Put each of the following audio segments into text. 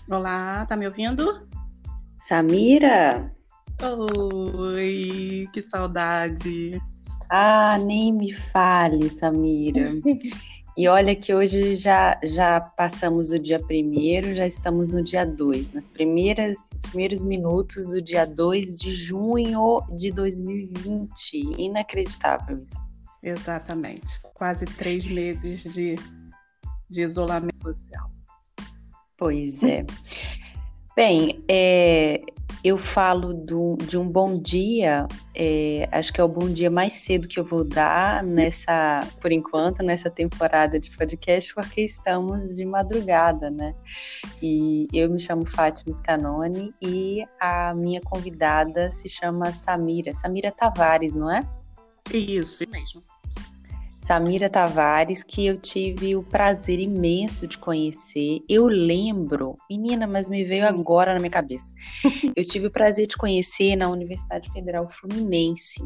Olá, tá me ouvindo? Samira? Oi, que saudade. Nem me fale, Samira. E olha que hoje já passamos o dia primeiro, já estamos no dia 2, os primeiros minutos do dia 2 de junho de 2020. Inacreditável isso. Exatamente. Quase 3 meses de isolamento social. Pois é. Bem, eu falo de um bom dia, acho que é o bom dia mais cedo que eu vou dar por enquanto, nessa temporada de podcast, porque estamos de madrugada, né? E eu me chamo Fátima Scanoni e a minha convidada se chama Samira Tavares, não é? Isso mesmo. Samira Tavares, que eu tive o prazer imenso de conhecer. Eu lembro, menina, mas me veio agora na minha cabeça. Eu tive o prazer de conhecer na Universidade Federal Fluminense.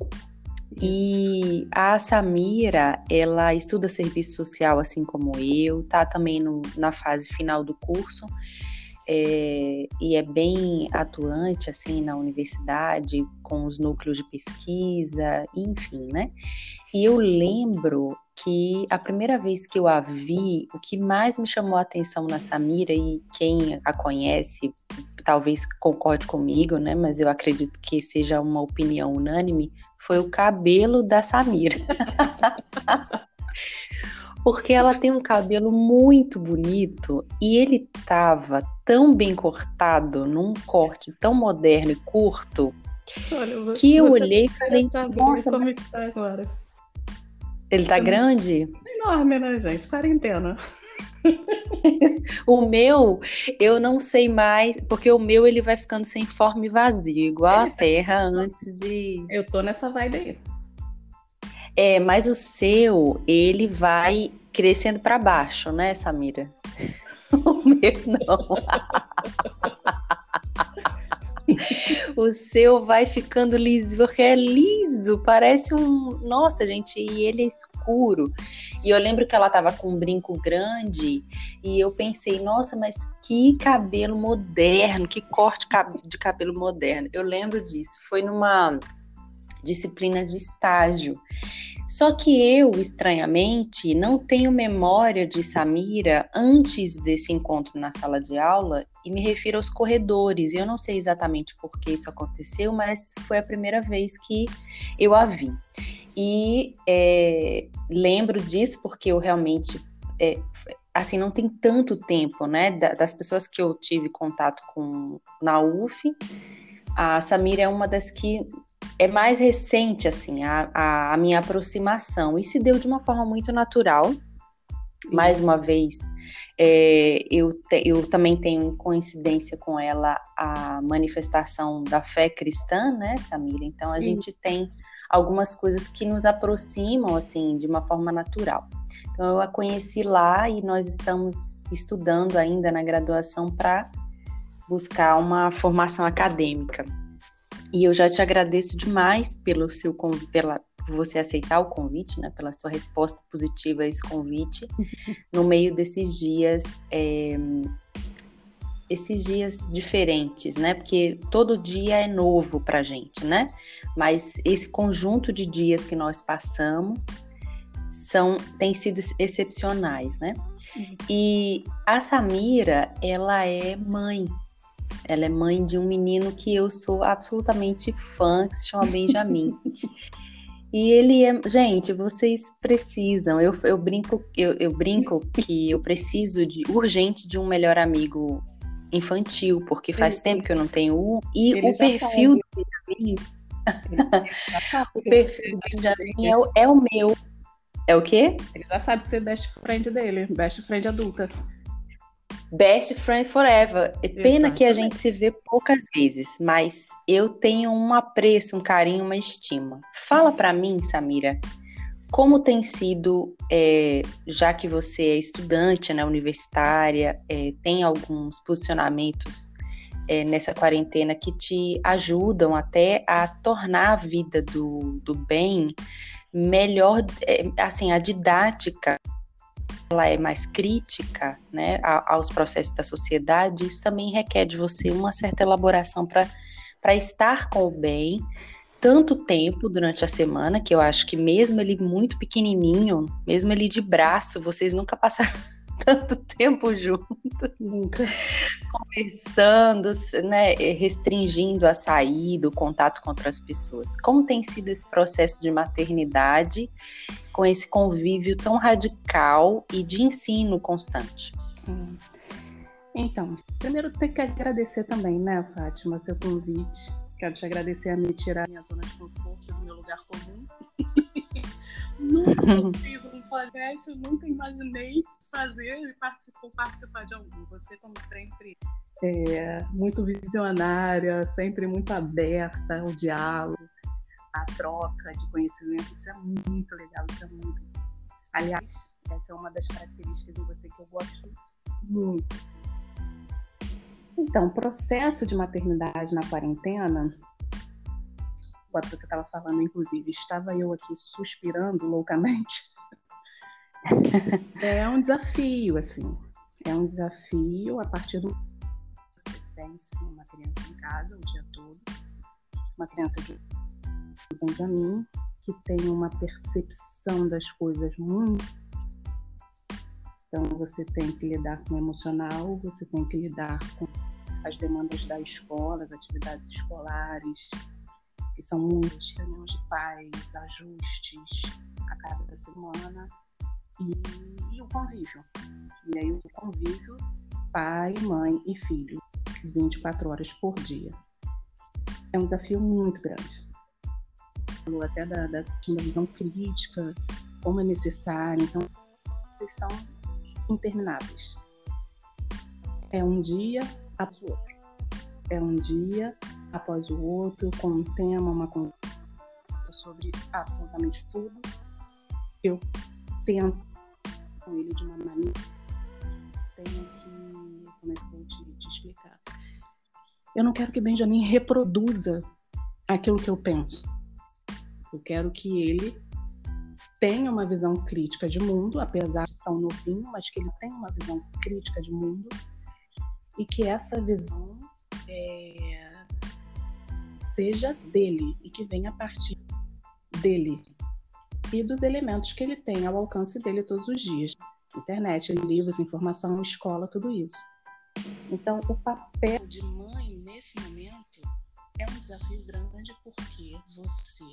E a Samira, ela estuda serviço social assim como eu, tá também na fase final do curso. E é bem atuante assim na universidade, com os núcleos de pesquisa, enfim, né? E eu lembro que a primeira vez que eu a vi, o que mais me chamou a atenção na Samira, e quem a conhece talvez concorde comigo, né? Mas eu acredito que seja uma opinião unânime, foi o cabelo da Samira. Porque ela tem um cabelo muito bonito e ele tava tão bem cortado, num corte tão moderno e curto, Olha, que eu você olhei e falei, nossa, como está agora? ele tá grande? Enorme, né, gente? Quarentena. O meu, eu não sei mais, porque o meu ele vai ficando sem forma e vazio, igual a terra antes de... Eu tô nessa vibe aí. Mas o seu, ele vai crescendo para baixo, né, Samira? O meu não. O seu vai ficando liso, porque é liso, parece um... Nossa, gente, e ele é escuro. E eu lembro que ela tava com um brinco grande e eu pensei, nossa, mas que cabelo moderno, que corte de cabelo moderno. Eu lembro disso, foi numa disciplina de estágio. Só que eu, estranhamente, não tenho memória de Samira antes desse encontro na sala de aula e me refiro aos corredores. Eu não sei exatamente por que isso aconteceu, mas foi a primeira vez que eu a vi. E lembro disso porque eu realmente, assim, não tem tanto tempo, né, das pessoas que eu tive contato com na UF, a Samira é uma das que é mais recente, assim, a minha aproximação, e se deu de uma forma muito natural. Mais uma vez, eu também tenho em coincidência com ela a manifestação da fé cristã, né, Samira? Então, a gente tem algumas coisas que nos aproximam, assim, de uma forma natural. Então, eu a conheci lá e nós estamos estudando ainda na graduação para buscar uma formação acadêmica. E eu já te agradeço demais por você aceitar o convite, né, pela sua resposta positiva a esse convite, no meio desses dias diferentes, né, porque todo dia é novo pra gente, né, mas esse conjunto de dias que nós passamos têm sido excepcionais, né, e a Samira, ela é mãe de um menino que eu sou absolutamente fã, que se chama Benjamin. E ele é... Gente, vocês precisam... Eu brinco que eu preciso urgente de um melhor amigo infantil, porque faz tempo que eu não tenho um. E o perfil do Benjamin... O perfil do Benjamin é o meu. É o quê? Ele já sabe ser best friend dele, best friend adulta. Best friend forever. É pena que a gente se vê poucas vezes, mas eu tenho um apreço, um carinho, uma estima. Fala pra mim, Samira, como tem sido, já que você é estudante, né, universitária, tem alguns posicionamentos nessa quarentena que te ajudam até a tornar a vida do bem melhor, assim, a didática ela é mais crítica, né, aos processos da sociedade, isso também requer de você uma certa elaboração para estar com o bem tanto tempo durante a semana, que eu acho que mesmo ele muito pequenininho, mesmo ele de braço, vocês nunca passaram tanto tempo juntos, Nunca. conversando, né, restringindo a saída, o contato com outras pessoas. Como tem sido esse processo de maternidade com esse convívio tão radical e de ensino constante? Então, primeiro tenho que agradecer também, né, Fátima, seu convite. Quero te agradecer a me tirar da minha zona de conforto, do meu lugar comum. Nunca fiz um podcast, nunca imaginei fazer e participar de algum. Você, como sempre, muito visionária, sempre muito aberta ao diálogo, à troca de conhecimento. Isso é muito legal, isso é muito. Aliás, essa é uma das características de você que eu gosto muito. Então, processo de maternidade na quarentena, enquanto você estava falando, inclusive, estava eu aqui suspirando loucamente. É um desafio, assim. É um desafio a partir do você tem sim, uma criança em casa o dia todo, uma criança de Benjamin, que tem uma percepção das coisas muito. Então, você tem que lidar com o emocional, você tem que lidar com as demandas da escola, as atividades escolares, que são muitas, reuniões de pais, ajustes a cada semana, e o convívio. E aí o convívio, pai, mãe e filho, 24 horas por dia. É um desafio muito grande. Falou até da visão crítica, como é necessário. Então, vocês são intermináveis. É um dia após o outro. É um dia após o outro, com um tema, uma conversa sobre absolutamente tudo. Eu tento com ele de uma maneira. Tenho que, como é que eu vou te explicar? Eu não quero que Benjamin reproduza aquilo que eu penso. Eu quero que ele tenha uma visão crítica de mundo, apesar de tão novinho, mas que ele tenha uma visão crítica de mundo e que essa visão seja dele e que venha a partir dele e dos elementos que ele tem ao alcance dele todos os dias. Internet, livros, informação, escola, tudo isso. Então, o papel de mãe nesse momento é um desafio grande porque você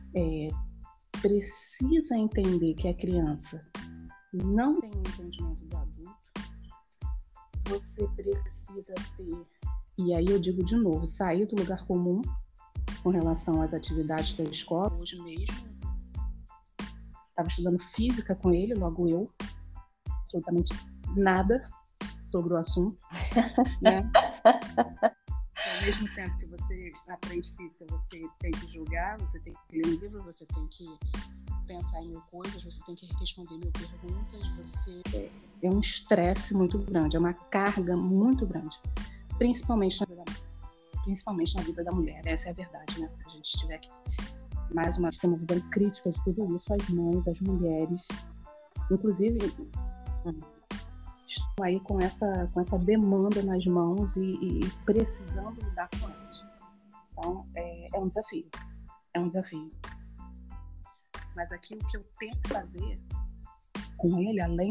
precisa entender que a criança não tem o entendimento do adulto. Você precisa ter, e aí eu digo de novo, sair do lugar comum com relação às atividades da escola. Hoje mesmo, estava estudando física com ele, logo eu, absolutamente nada sobre o assunto, né? Ao mesmo tempo que você aprende física, você tem que julgar, você tem que ler livro, você tem que pensar em mil coisas, você tem que responder mil perguntas, você... É um estresse muito grande, é uma carga muito grande, principalmente na vida da mulher. Essa é a verdade, né? Se a gente tiver aqui mais uma visão crítica de tudo isso, as mães, as mulheres, inclusive, estão aí com essa demanda nas mãos e precisando lidar com elas. Então, é um desafio. É um desafio. Mas aqui o que eu tento fazer com ele, além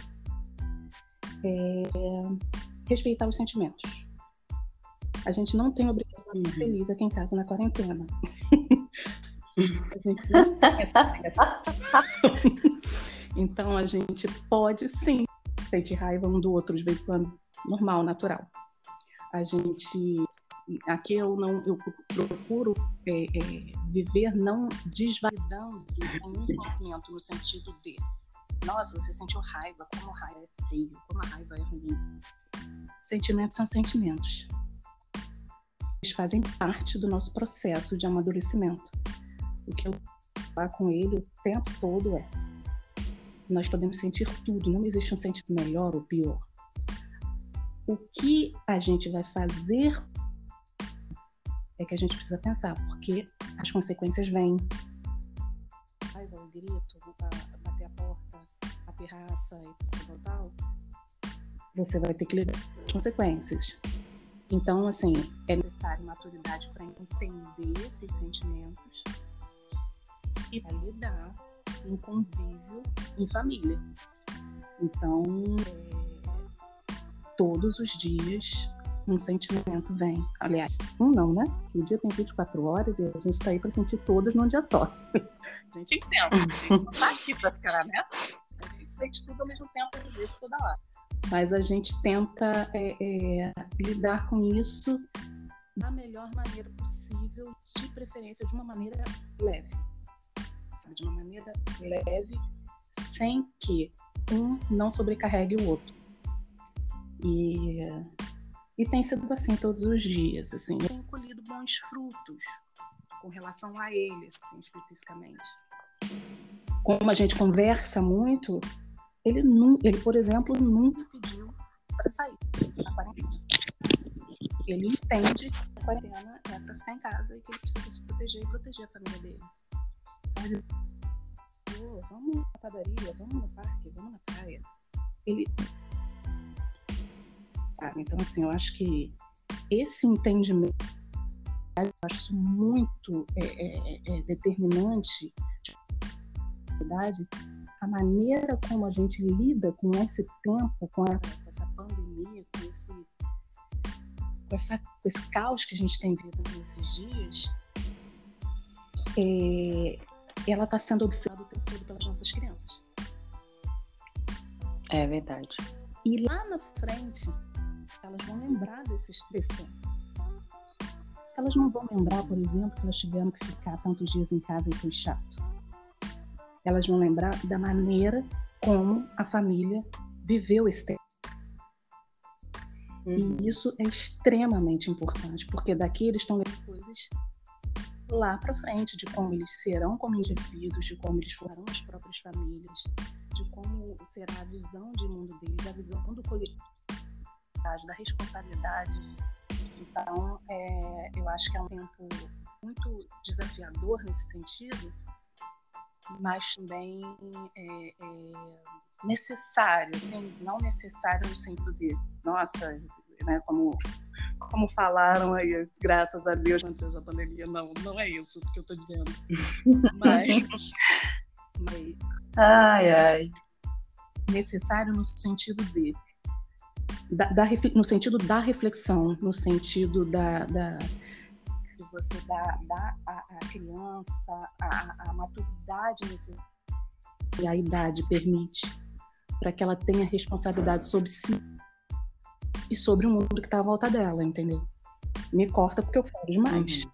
respeitar os sentimentos. A gente não tem obrigação de ser feliz aqui em casa na quarentena. A gente não tem essa obrigação. Então a gente pode sim sentir raiva um do outro de vez em quando, normal, natural. Aqui eu procuro viver não desvalidando nenhum sentimento no sentido de nossa, você sentiu raiva, como a raiva é feio, como a raiva é ruim. Sentimentos são sentimentos. Eles fazem parte do nosso processo de amadurecimento. O que eu falar com ele o tempo todo nós podemos sentir tudo, não existe um sentimento melhor ou pior. O que a gente vai fazer é que a gente precisa pensar, porque as consequências vêm. O grito, bater a porta, a pirraça e tal, você vai ter que lidar com as consequências. Então, assim, é necessário maturidade para entender esses sentimentos e para lidar em convívio em família. Então, todos os dias um sentimento vem. Aliás, não, né? O dia tem 24 horas e a gente está aí para sentir todos num dia só. A gente entende, a gente não está aqui para ficar, né? A gente sente tudo ao mesmo tempo, às vezes, toda hora. Mas a gente tenta lidar com isso da melhor maneira possível, de preferência de uma maneira leve. Sabe? De uma maneira leve, sem que um não sobrecarregue o outro. E tem sido assim todos os dias. Assim. Eu tenho colhido bons frutos com relação a eles, assim, especificamente. Como a gente conversa muito, ele, por exemplo, nunca pediu para sair da quarentena. Ele entende que a quarentena é para ficar em casa e que ele precisa se proteger e proteger a família dele. Então, ele vamos na padaria, vamos no parque, vamos na praia. Ele... Sabe? Então, assim, eu acho que esse entendimento, eu acho muito determinante de verdade, a maneira como a gente lida com esse tempo, com essa pandemia, com esse caos que a gente tem vivido nesses dias, ela está sendo observada o tempo todo pelas nossas crianças. É verdade. E lá na frente, elas vão lembrar desse tempo. Elas não vão lembrar, por exemplo, que elas tiveram que ficar tantos dias em casa e foi chato. Elas vão lembrar da maneira como a família viveu esse tempo. E isso é extremamente importante, porque daqui eles estão levando coisas lá para frente, de como eles serão como indivíduos, de como eles formarão as próprias famílias, de como será a visão de mundo deles, a visão do coletivo, da responsabilidade. Então, eu acho que é um tempo muito desafiador nesse sentido, mas também necessário, assim, não necessário no sentido de, nossa, né, como falaram aí, graças a Deus, antes da pandemia, não é isso que eu estou dizendo, mas necessário no sentido de no sentido da reflexão, no sentido de você dar à criança a maturidade que a idade permite, para que ela tenha responsabilidade sobre si e sobre o mundo que está à volta dela, entendeu? Me corta porque eu falo demais.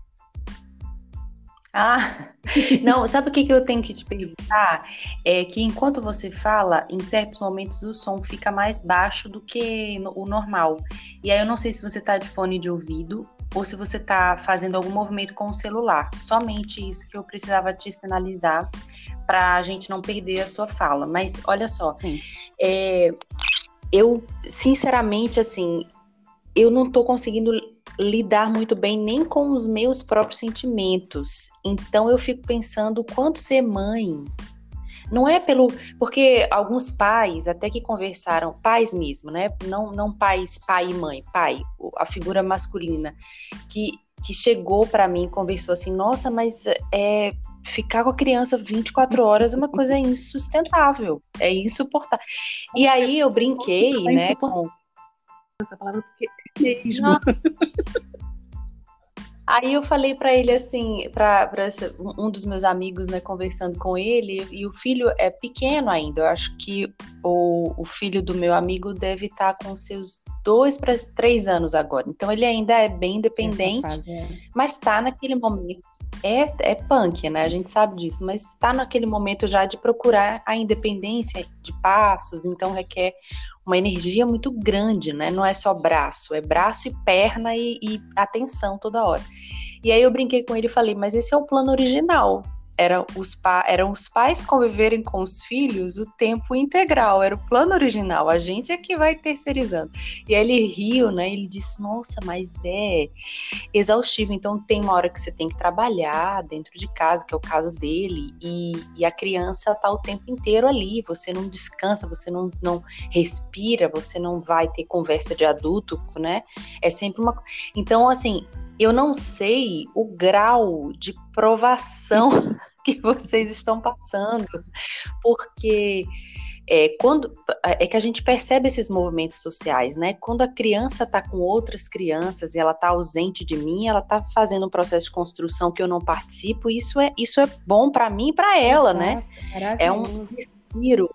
Não, sabe o que eu tenho que te perguntar? É que enquanto você fala, em certos momentos o som fica mais baixo do que o normal. E aí eu não sei se você tá de fone de ouvido ou se você tá fazendo algum movimento com o celular. Somente isso que eu precisava te sinalizar para a gente não perder a sua fala. Mas olha só, eu sinceramente, assim, eu não tô conseguindo lidar muito bem nem com os meus próprios sentimentos. Então eu fico pensando o quanto ser mãe não é porque alguns pais até que conversaram, pais mesmo, né? Não pais, pai e mãe, pai, a figura masculina que chegou para mim e conversou assim, nossa, mas ficar com a criança 24 horas é uma coisa insustentável, é insuportável. E aí eu brinquei, né, com essa palavra porque mesmo. Nossa. Aí eu falei para ele assim, para um dos meus amigos, né, conversando com ele, e o filho é pequeno ainda. Eu acho que o filho do meu amigo deve estar com seus 2 para 3 anos agora. Então ele ainda é bem independente, mas está naquele momento. É punk, né? A gente sabe disso, mas está naquele momento já de procurar a independência de passos, então requer uma energia muito grande, né? Não é só braço, é braço e perna e atenção toda hora. E aí eu brinquei com ele e falei, mas esse é o plano original. eram os pais conviverem com os filhos o tempo integral, era o plano original, a gente é que vai terceirizando. E aí ele riu, né? Ele disse, nossa, mas é exaustivo, então tem uma hora que você tem que trabalhar dentro de casa, que é o caso dele, e a criança tá o tempo inteiro ali, você não descansa, você não respira, você não vai ter conversa de adulto, né? É sempre uma... Então, assim, eu não sei o grau de provação que vocês estão passando, porque quando é que a gente percebe esses movimentos sociais, né? Quando a criança está com outras crianças e ela está ausente de mim, ela está fazendo um processo de construção que eu não participo, e isso é bom para mim e para ela, né? É um respiro.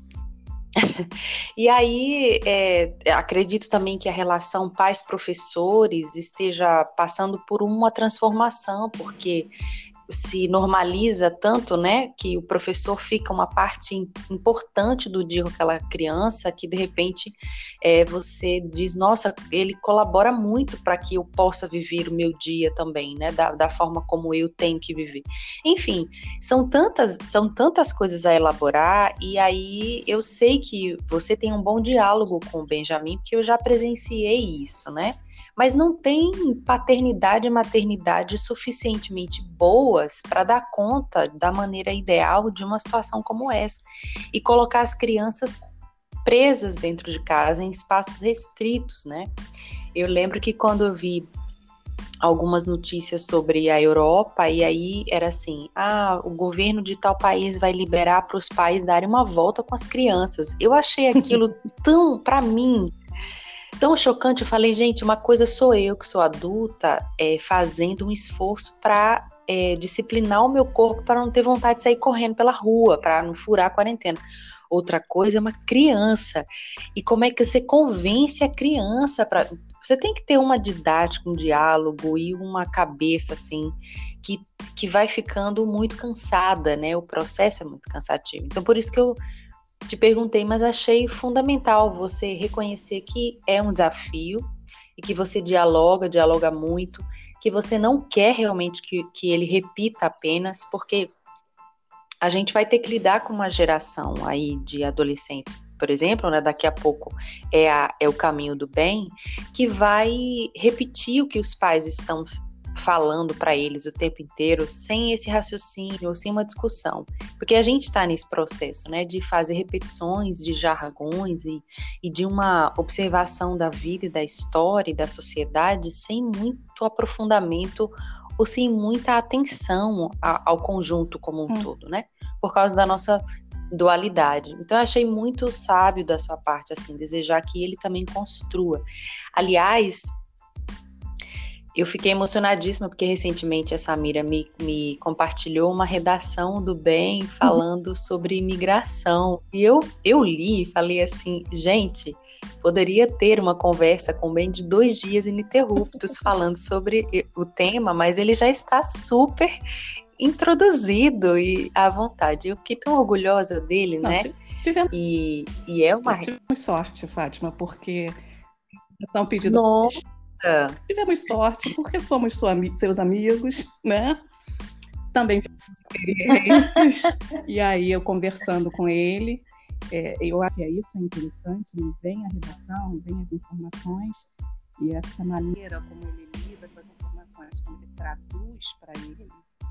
E aí, acredito também que a relação pais-professores esteja passando por uma transformação, porque se normaliza tanto, né, que o professor fica uma parte importante do dia com aquela criança, que de repente você diz, nossa, ele colabora muito para que eu possa viver o meu dia também, né, da forma como eu tenho que viver. Enfim, são tantas coisas a elaborar, e aí eu sei que você tem um bom diálogo com o Benjamin, porque eu já presenciei isso, né? Mas não tem paternidade e maternidade suficientemente boas para dar conta da maneira ideal de uma situação como essa e colocar as crianças presas dentro de casa em espaços restritos, né? Eu lembro que quando eu vi algumas notícias sobre a Europa, e aí era assim, o governo de tal país vai liberar para os pais darem uma volta com as crianças. Eu achei aquilo para mim, tão chocante. Eu falei, gente, uma coisa sou eu, que sou adulta, fazendo um esforço para disciplinar o meu corpo para não ter vontade de sair correndo pela rua, para não furar a quarentena. Outra coisa é uma criança. E como é que você convence a criança para... Você tem que ter uma didática, um diálogo e uma cabeça, assim, que vai ficando muito cansada, né? O processo é muito cansativo. Então, por isso que eu te perguntei, mas achei fundamental você reconhecer que é um desafio e que você dialoga muito, que você não quer realmente que ele repita apenas, porque a gente vai ter que lidar com uma geração aí de adolescentes, por exemplo, né, daqui a pouco é o caminho do bem, que vai repetir o que os pais estão falando para eles o tempo inteiro, sem esse raciocínio ou sem uma discussão, porque a gente está nesse processo, né, de fazer repetições de jargões e de uma observação da vida e da história e da sociedade sem muito aprofundamento ou sem muita atenção ao conjunto como um todo, né, por causa da nossa dualidade. Então eu achei muito sábio da sua parte, assim, desejar que ele também construa. Aliás, eu fiquei emocionadíssima porque recentemente a Samira me compartilhou uma redação do bem falando sobre imigração. E eu li e falei assim, gente, poderia ter uma conversa com o Ben de 2 dias ininterruptos falando sobre o tema, mas ele já está super introduzido e à vontade. Eu fiquei tão orgulhosa dele, né? E é uma... Tivemos sorte, Fátima, porque são pedidos... Nossa! Tivemos sorte porque somos seus amigos, né? Também experiências. E aí eu conversando com ele, eu acho que isso é interessante, né? Vem a redação, vem as informações, e essa maneira como ele lida com as informações, como ele traduz para ele,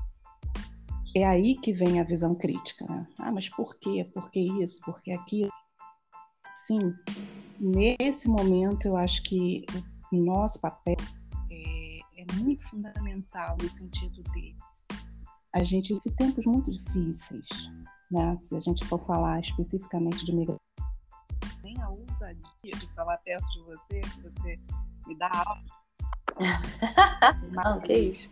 é aí que vem a visão crítica, né? Mas por quê? Por que isso? Por que aquilo? Sim, nesse momento eu acho que o nosso papel é muito fundamental no sentido de a gente vive tempos muito difíceis, né? Se a gente for falar especificamente de migração, nem a ousadia de falar perto de você, que você me dá aula. Não, que isso?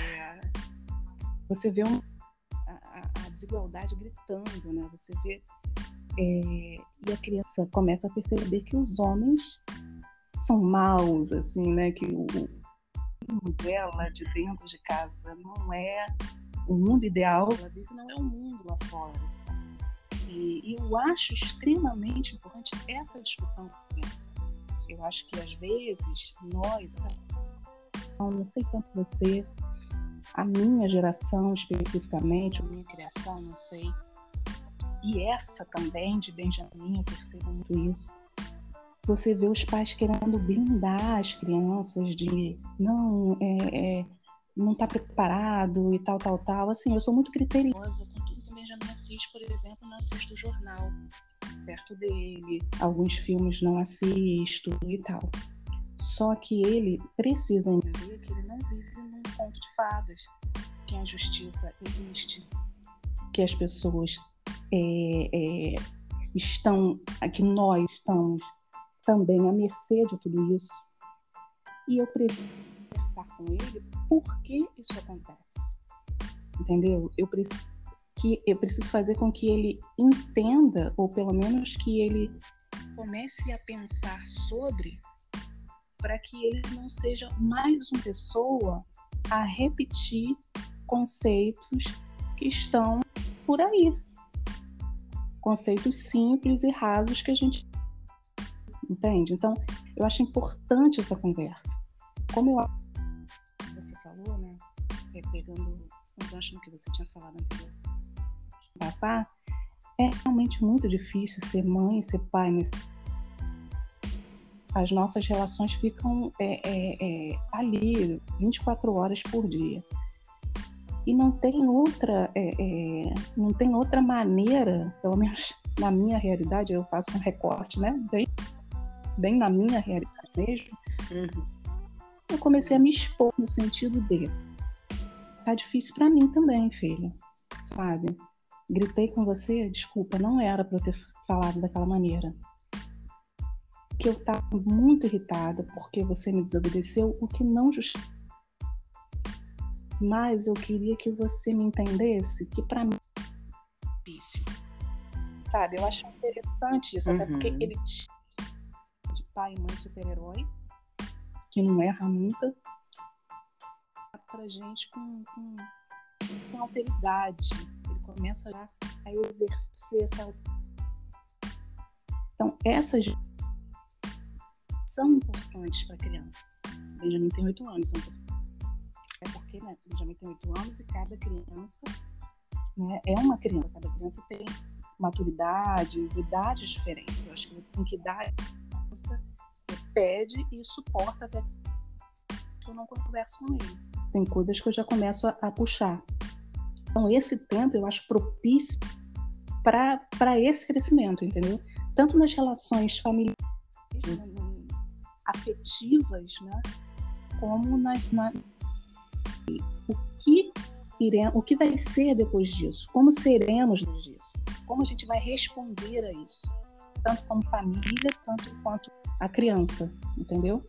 Você vê a desigualdade gritando, né? Você vê e a criança começa a perceber que os homens são maus, assim, né? Que o mundo dela de dentro de casa não é o mundo ideal, ela vive não é o mundo lá fora. E eu acho extremamente importante essa discussão com a criança. Eu acho que às vezes nós, não sei quanto você, a minha geração especificamente, a minha criação, não sei, e essa também de Benjamin, eu percebo muito isso. Você vê os pais querendo blindar as crianças de não está preparado e tal. Assim, eu sou muito criteriosa com tudo que o Benjamin assiste, por exemplo, não assisto o jornal perto dele, alguns filmes não assisto e tal. Só que ele precisa entender que ele não vive num conto de fadas, que a justiça existe, que as pessoas que nós estamos também à mercê de tudo isso. E eu preciso conversar com ele por que isso acontece. Entendeu? Eu preciso fazer com que ele entenda, ou pelo menos que ele comece a pensar sobre, para que ele não seja mais uma pessoa a repetir conceitos que estão por aí. Conceitos simples e rasos que a gente entende. Então, eu acho importante essa conversa. Como você falou, né? Pegando um gancho no que você tinha falado anterior, passar, é realmente muito difícil ser mãe, ser pai. As nossas relações ficam ali 24 horas por dia. E não tem outra maneira, pelo menos na minha realidade, eu faço um recorte, né? Bem na minha realidade mesmo. Eu comecei a me expor no sentido de tá difícil pra mim também, filho, sabe? Gritei com você, desculpa, não era pra eu ter falado daquela maneira. Que eu tava muito irritada porque você me desobedeceu, o que não justifica. Mas eu queria que você me entendesse que pra mim é difícil. Sabe? Eu acho interessante isso, até porque ele de pai e mãe super-herói, que não erra nunca, pra gente com alteridade. Ele começa a exercer essa. Então, essas são importantes para a criança. Benjamin tem 8 anos, é porque, né, Benjamin tem 8 anos e cada criança, né, é uma criança. Cada criança tem maturidades, idades diferentes. Eu acho que você tem que dar a criança, pede e suporta até que eu não converso com ele. Tem coisas que eu já começo a puxar. Então, esse tempo eu acho propício para esse crescimento, entendeu? Tanto nas relações familiares, afetivas, né? Como o que vai ser depois disso? Como seremos depois disso? Como a gente vai responder a isso? Tanto como família, tanto quanto a criança, entendeu?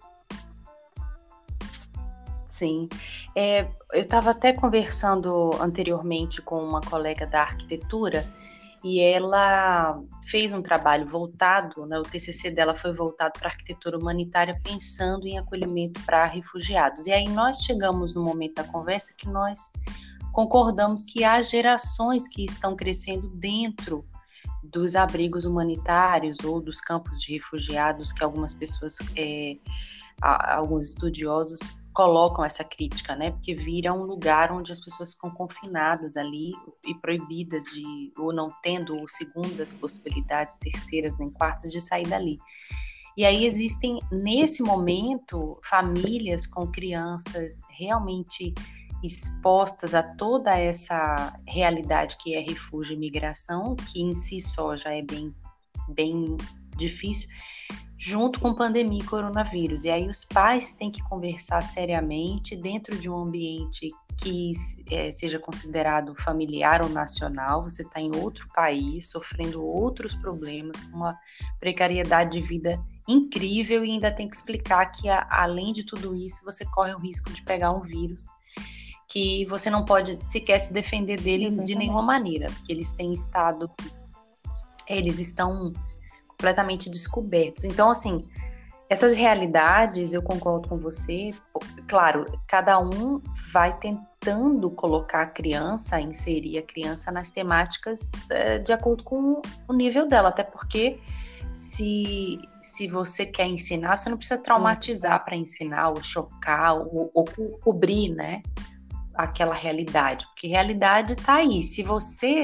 Sim. Eu estava até conversando anteriormente com uma colega da arquitetura e ela fez um trabalho voltado, né, o TCC dela foi voltado para a arquitetura humanitária pensando em acolhimento para refugiados. E aí nós chegamos no momento da conversa que nós concordamos que há gerações que estão crescendo dentro dos abrigos humanitários ou dos campos de refugiados que algumas pessoas, alguns estudiosos colocam essa crítica, né? Porque vira um lugar onde as pessoas ficam confinadas ali e proibidas de, ou não tendo segundas possibilidades, terceiras nem quartas de sair dali. E aí existem, nesse momento, famílias com crianças realmente expostas a toda essa realidade que é refúgio e migração, que em si só já é bem difícil, junto com pandemia e coronavírus. E aí os pais têm que conversar seriamente dentro de um ambiente que seja considerado familiar ou nacional. Você está em outro país, sofrendo outros problemas, com uma precariedade de vida incrível e ainda tem que explicar que, além de tudo isso, você corre o risco de pegar um vírus que você não pode sequer se defender dele. Exatamente. De nenhuma maneira, porque eles estão completamente descobertos. Então, assim, essas realidades, eu concordo com você, claro, cada um vai tentando colocar a criança, inserir a criança nas temáticas de acordo com o nível dela, até porque se você quer ensinar, você não precisa traumatizar para ensinar, ou chocar, ou cobrir, né? aquela realidade, porque realidade está aí. Se você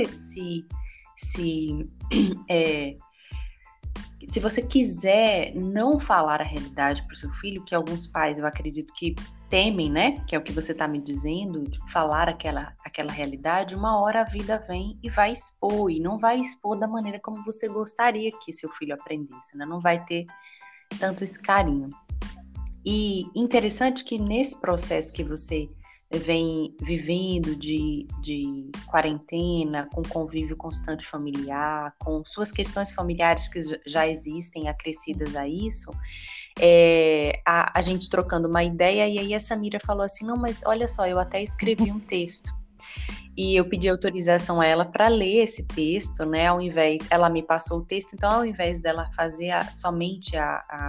se você quiser não falar a realidade para o seu filho, que alguns pais eu acredito que temem, né? Que é o que você está me dizendo, de falar aquela realidade, uma hora a vida vem e vai expor, e não vai expor da maneira como você gostaria que seu filho aprendesse, né? Não vai ter tanto esse carinho. E interessante que nesse processo que você vem vivendo de quarentena, com convívio constante familiar, com suas questões familiares que já existem acrescidas a isso, a gente trocando uma ideia, e aí a Samira falou assim, não, mas olha só, eu até escrevi um texto. E eu pedi autorização a ela para ler esse texto, né? Ela me passou o texto, então ao invés dela fazer somente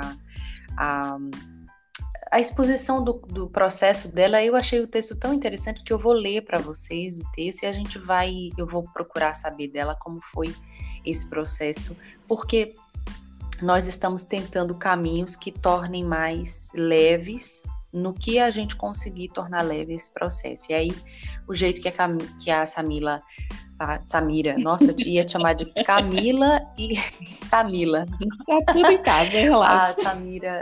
a exposição do processo dela, eu achei o texto tão interessante que eu vou ler para vocês o texto e eu vou procurar saber dela como foi esse processo, porque nós estamos tentando caminhos que tornem mais leves no que a gente conseguir tornar leve esse processo. E aí, o jeito que a Samira, nossa, eu ia te chamar de Camila e Samila. Tá tudo em casa, relaxa. A Samira...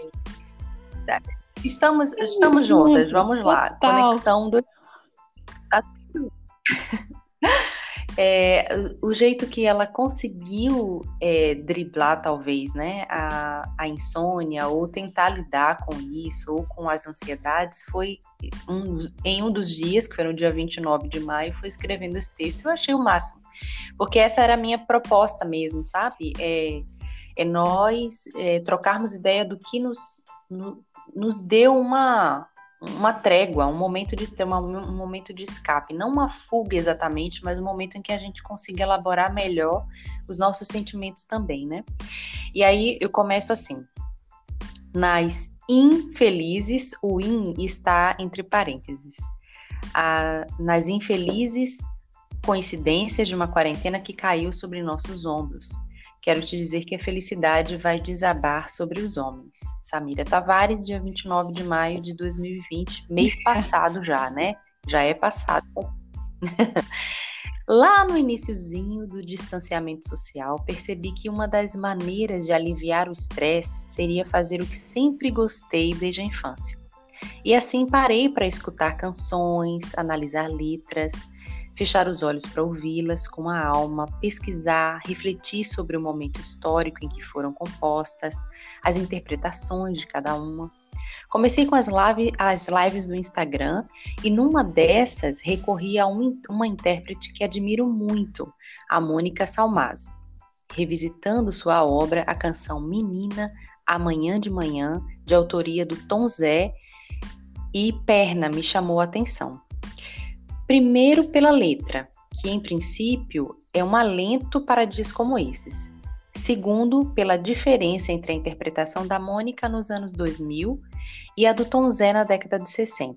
Estamos juntas, vamos lá. Total. Conexão do... o jeito que ela conseguiu driblar, talvez, né, a insônia, ou tentar lidar com isso, ou com as ansiedades, foi em um dos dias, que foi no dia 29 de maio, foi escrevendo esse texto. Eu achei o máximo, porque essa era a minha proposta mesmo, sabe? Nós trocarmos ideia do que nos deu uma trégua, um momento de escape, não uma fuga exatamente, mas um momento em que a gente consiga elaborar melhor os nossos sentimentos também, né? E aí eu começo assim: nas infelizes, o in está entre parênteses, nas infelizes coincidências de uma quarentena que caiu sobre nossos ombros. Quero te dizer que a felicidade vai desabar sobre os homens. Samira Tavares, dia 29 de maio de 2020, mês passado já, né? Já é passado. Lá no iniciozinho do distanciamento social, percebi que uma das maneiras de aliviar o estresse seria fazer o que sempre gostei desde a infância. E assim parei para escutar canções, analisar letras, fechar os olhos para ouvi-las com a alma, pesquisar, refletir sobre o momento histórico em que foram compostas, as interpretações de cada uma. Comecei com as lives do Instagram e numa dessas recorri a uma intérprete que admiro muito, a Mônica Salmazo, revisitando sua obra, a canção Menina, Amanhã de Manhã, de autoria do Tom Zé, e Perna me chamou a atenção. Primeiro pela letra, que em princípio é um alento para dias como esses. Segundo, pela diferença entre a interpretação da Mônica nos anos 2000 e a do Tom Zé na década de 60.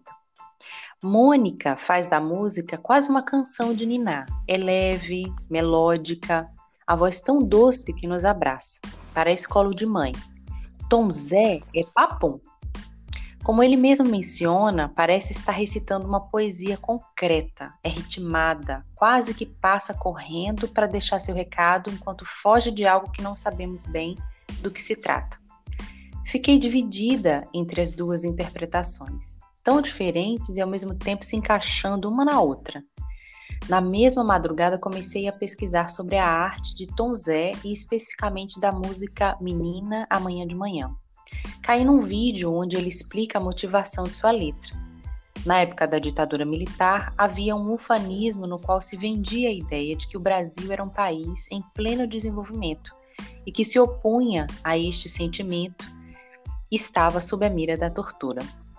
Mônica faz da música quase uma canção de niná. É leve, melódica, a voz tão doce que nos abraça. Parece colo de mãe. Tom Zé é papum. Como ele mesmo menciona, parece estar recitando uma poesia concreta, é ritmada, quase que passa correndo para deixar seu recado enquanto foge de algo que não sabemos bem do que se trata. Fiquei dividida entre as duas interpretações, tão diferentes e ao mesmo tempo se encaixando uma na outra. Na mesma madrugada comecei a pesquisar sobre a arte de Tom Zé e especificamente da música Menina, Amanhã de Manhã. Caí num vídeo onde ele explica a motivação de sua letra. Na época da ditadura militar, havia um ufanismo no qual se vendia a ideia de que o Brasil era um país em pleno desenvolvimento e que se opunha a este sentimento e estava sob a mira da tortura.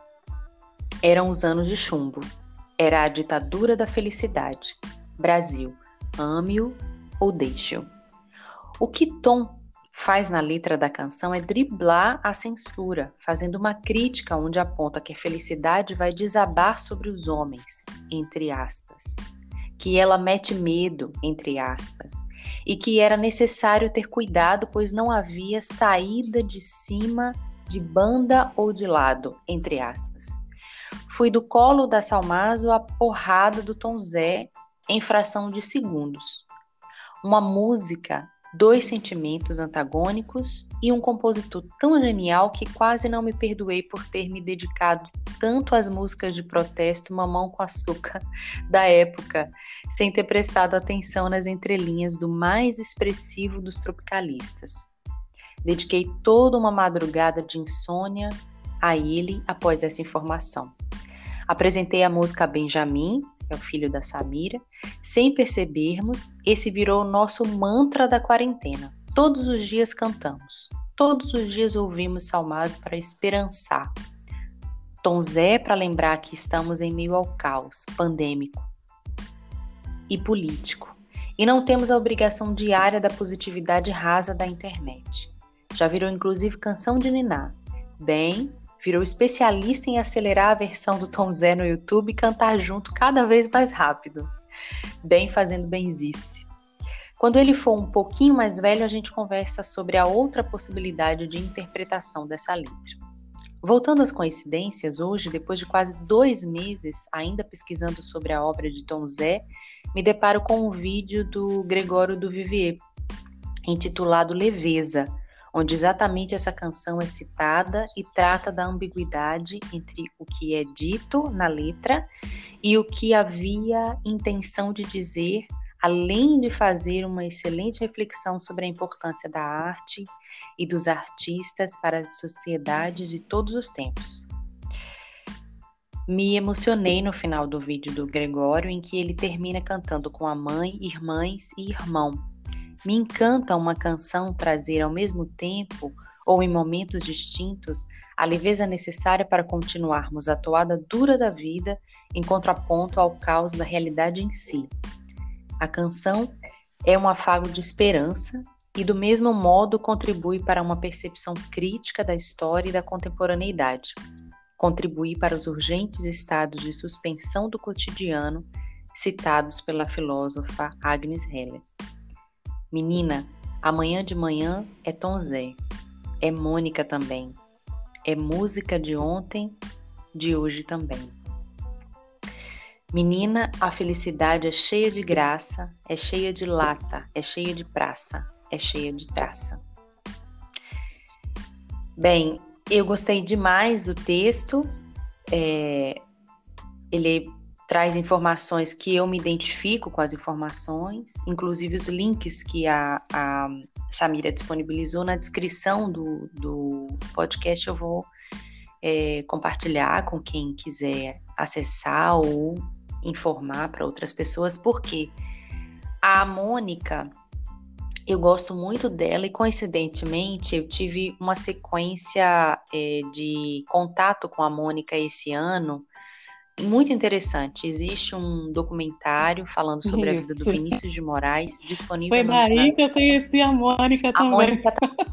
Eram os anos de chumbo. Era a ditadura da felicidade. Brasil, ame-o ou deixe-o. O que Tom faz na letra da canção é driblar a censura, fazendo uma crítica onde aponta que a felicidade vai desabar sobre os homens, entre aspas, que ela mete medo, entre aspas, e que era necessário ter cuidado, pois não havia saída de cima, de banda ou de lado, entre aspas. fui do colo da Salmazo à porrada do Tom Zé em fração de segundos. Uma música, 2 sentimentos antagônicos e um compositor tão genial que quase não me perdoei por ter me dedicado tanto às músicas de protesto Mamão com Açúcar da época, sem ter prestado atenção nas entrelinhas do mais expressivo dos tropicalistas. Dediquei toda uma madrugada de insônia a ele após essa informação. Apresentei a música a Benjamin, é o filho da Samira. Sem percebermos, esse virou o nosso mantra da quarentena. Todos os dias cantamos. Todos os dias ouvimos Salmazo para esperançar. Tom Zé para lembrar que estamos em meio ao caos pandêmico e político. E não temos a obrigação diária da positividade rasa da internet. Já virou inclusive canção de niná. Bem, virou especialista em acelerar a versão do Tom Zé no YouTube e cantar junto cada vez mais rápido. Bem fazendo benzice. Quando ele for um pouquinho mais velho, a gente conversa sobre a outra possibilidade de interpretação dessa letra. Voltando às coincidências, hoje, depois de quase 2 meses ainda pesquisando sobre a obra de Tom Zé, me deparo com um vídeo do Gregório do Vivier, intitulado Leveza, onde exatamente essa canção é citada e trata da ambiguidade entre o que é dito na letra e o que havia intenção de dizer, além de fazer uma excelente reflexão sobre a importância da arte e dos artistas para as sociedades de todos os tempos. Me emocionei no final do vídeo do Gregório, em que ele termina cantando com a mãe, irmãs e irmão. Me encanta uma canção trazer ao mesmo tempo, ou em momentos distintos, a leveza necessária para continuarmos a toada dura da vida em contraponto ao caos da realidade em si. A canção é um afago de esperança e, do mesmo modo, contribui para uma percepção crítica da história e da contemporaneidade. Contribui para os urgentes estados de suspensão do cotidiano citados pela filósofa Agnes Heller. Menina, amanhã de manhã é Tom Zé, é Mônica também, é música de ontem, de hoje também. Menina, a felicidade é cheia de graça, é cheia de lata, é cheia de praça, é cheia de traça. Bem, eu gostei demais do texto, ele traz informações que eu me identifico com as informações, inclusive os links que a Samira disponibilizou na descrição do podcast, eu vou compartilhar com quem quiser acessar ou informar para outras pessoas, porque a Mônica, eu gosto muito dela e, coincidentemente, eu tive uma sequência de contato com a Mônica esse ano, muito interessante. Existe um documentário falando sobre a vida do Vinícius de Moraes, disponível no canal. Foi daí que eu conheci a Mônica também. Mônica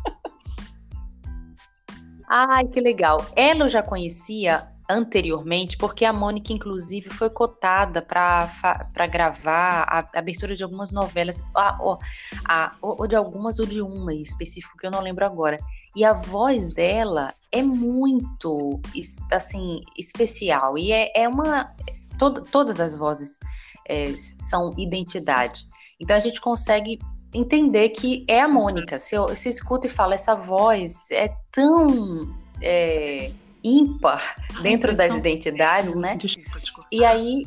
Ai, que legal. Ela eu já conhecia anteriormente, porque a Mônica, inclusive, foi cotada para gravar a abertura de algumas novelas, ou de algumas ou de uma em específico, que eu não lembro agora. E a voz dela é muito, assim, especial. E todas as vozes são identidade. Então a gente consegue entender que é a Mônica. Se escuta e fala, essa voz é tão ímpar dentro das identidades, né? Desculpa. E aí...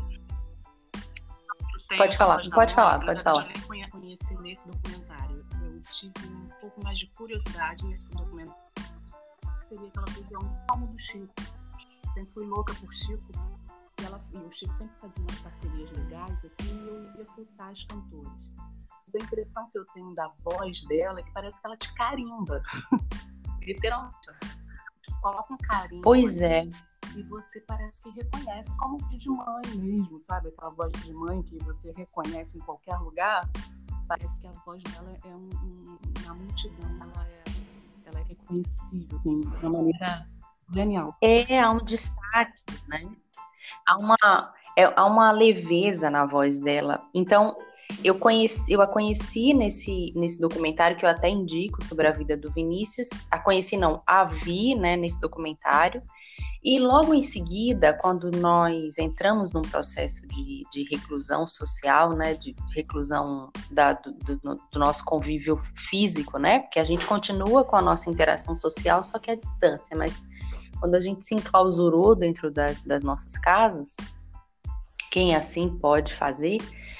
Pode falar. Eu conheci nesse documentário. Eu tive um pouco mais de curiosidade nesse documentário. Seria que ela fazia um palmo do Chico. Sempre fui louca por Chico. E o Chico sempre fazia umas parcerias legais, assim, e eu ia fuçar as cantoras. Mas a impressão que eu tenho da voz dela é que parece que ela te carimba. Literalmente. Coloca um carinho. Pois é. E você parece que reconhece, como se de mãe mesmo, sabe? Aquela voz de mãe que você reconhece em qualquer lugar. Parece que a voz dela na multidão, ela é reconhecível, assim, de uma maneira genial. Há um destaque, né? Há uma leveza na voz dela. Então, Eu a conheci nesse documentário, que eu até indico, sobre a vida do Vinícius. A vi, né, nesse documentário. E logo em seguida, quando nós entramos num processo de reclusão social, né, de reclusão do nosso convívio físico, né, porque a gente continua com a nossa interação social, só que à distância, mas quando a gente se enclausurou dentro das nossas casas, quem assim pode fazer,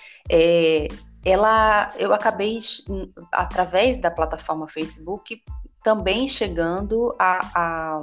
eu acabei, através da plataforma Facebook, também chegando a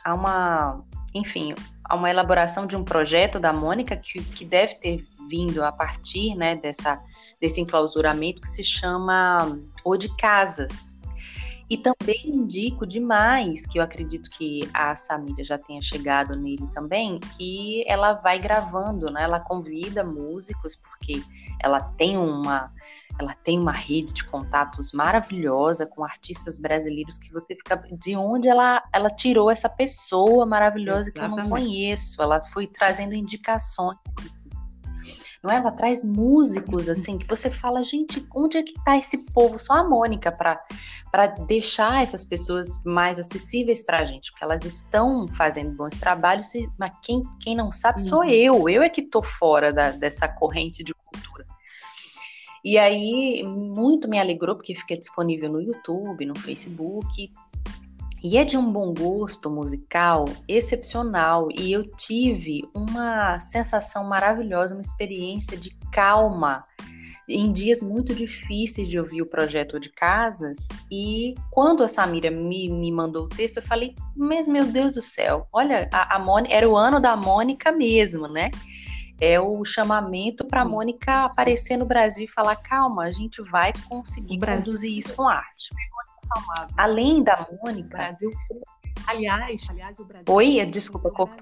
uma elaboração de um projeto da Mônica que deve ter vindo a partir, né, desse enclausuramento, que se chama O de Casas. E também indico demais, que eu acredito que a Samira já tenha chegado nele também, que ela vai gravando, né? Ela convida músicos, porque ela tem uma rede de contatos maravilhosa com artistas brasileiros, que você fica, de onde ela tirou essa pessoa maravilhosa. Exatamente. Que eu não conheço. Ela foi trazendo indicações. Não é? Ela traz músicos, assim, que você fala, gente, onde é que tá esse povo? Só a Mônica para deixar essas pessoas mais acessíveis para a gente, porque elas estão fazendo bons trabalhos, mas quem não sabe sou eu é que tô fora dessa corrente de cultura. E aí, muito me alegrou, porque fica disponível no YouTube, no Facebook, e é de um bom gosto musical excepcional, e eu tive uma sensação maravilhosa, uma experiência de calma, em dias muito difíceis de ouvir o projeto de Casas. E quando a Samira me mandou o texto, eu falei, mas meu Deus do céu, olha, a Mônica, era o ano da Mônica mesmo, né? É o chamamento para a Mônica aparecer no Brasil e falar, calma, a gente vai conseguir produzir isso com arte. Além da Mônica... Brasil, aliás, o Brasil... Oi, desculpa, cortou.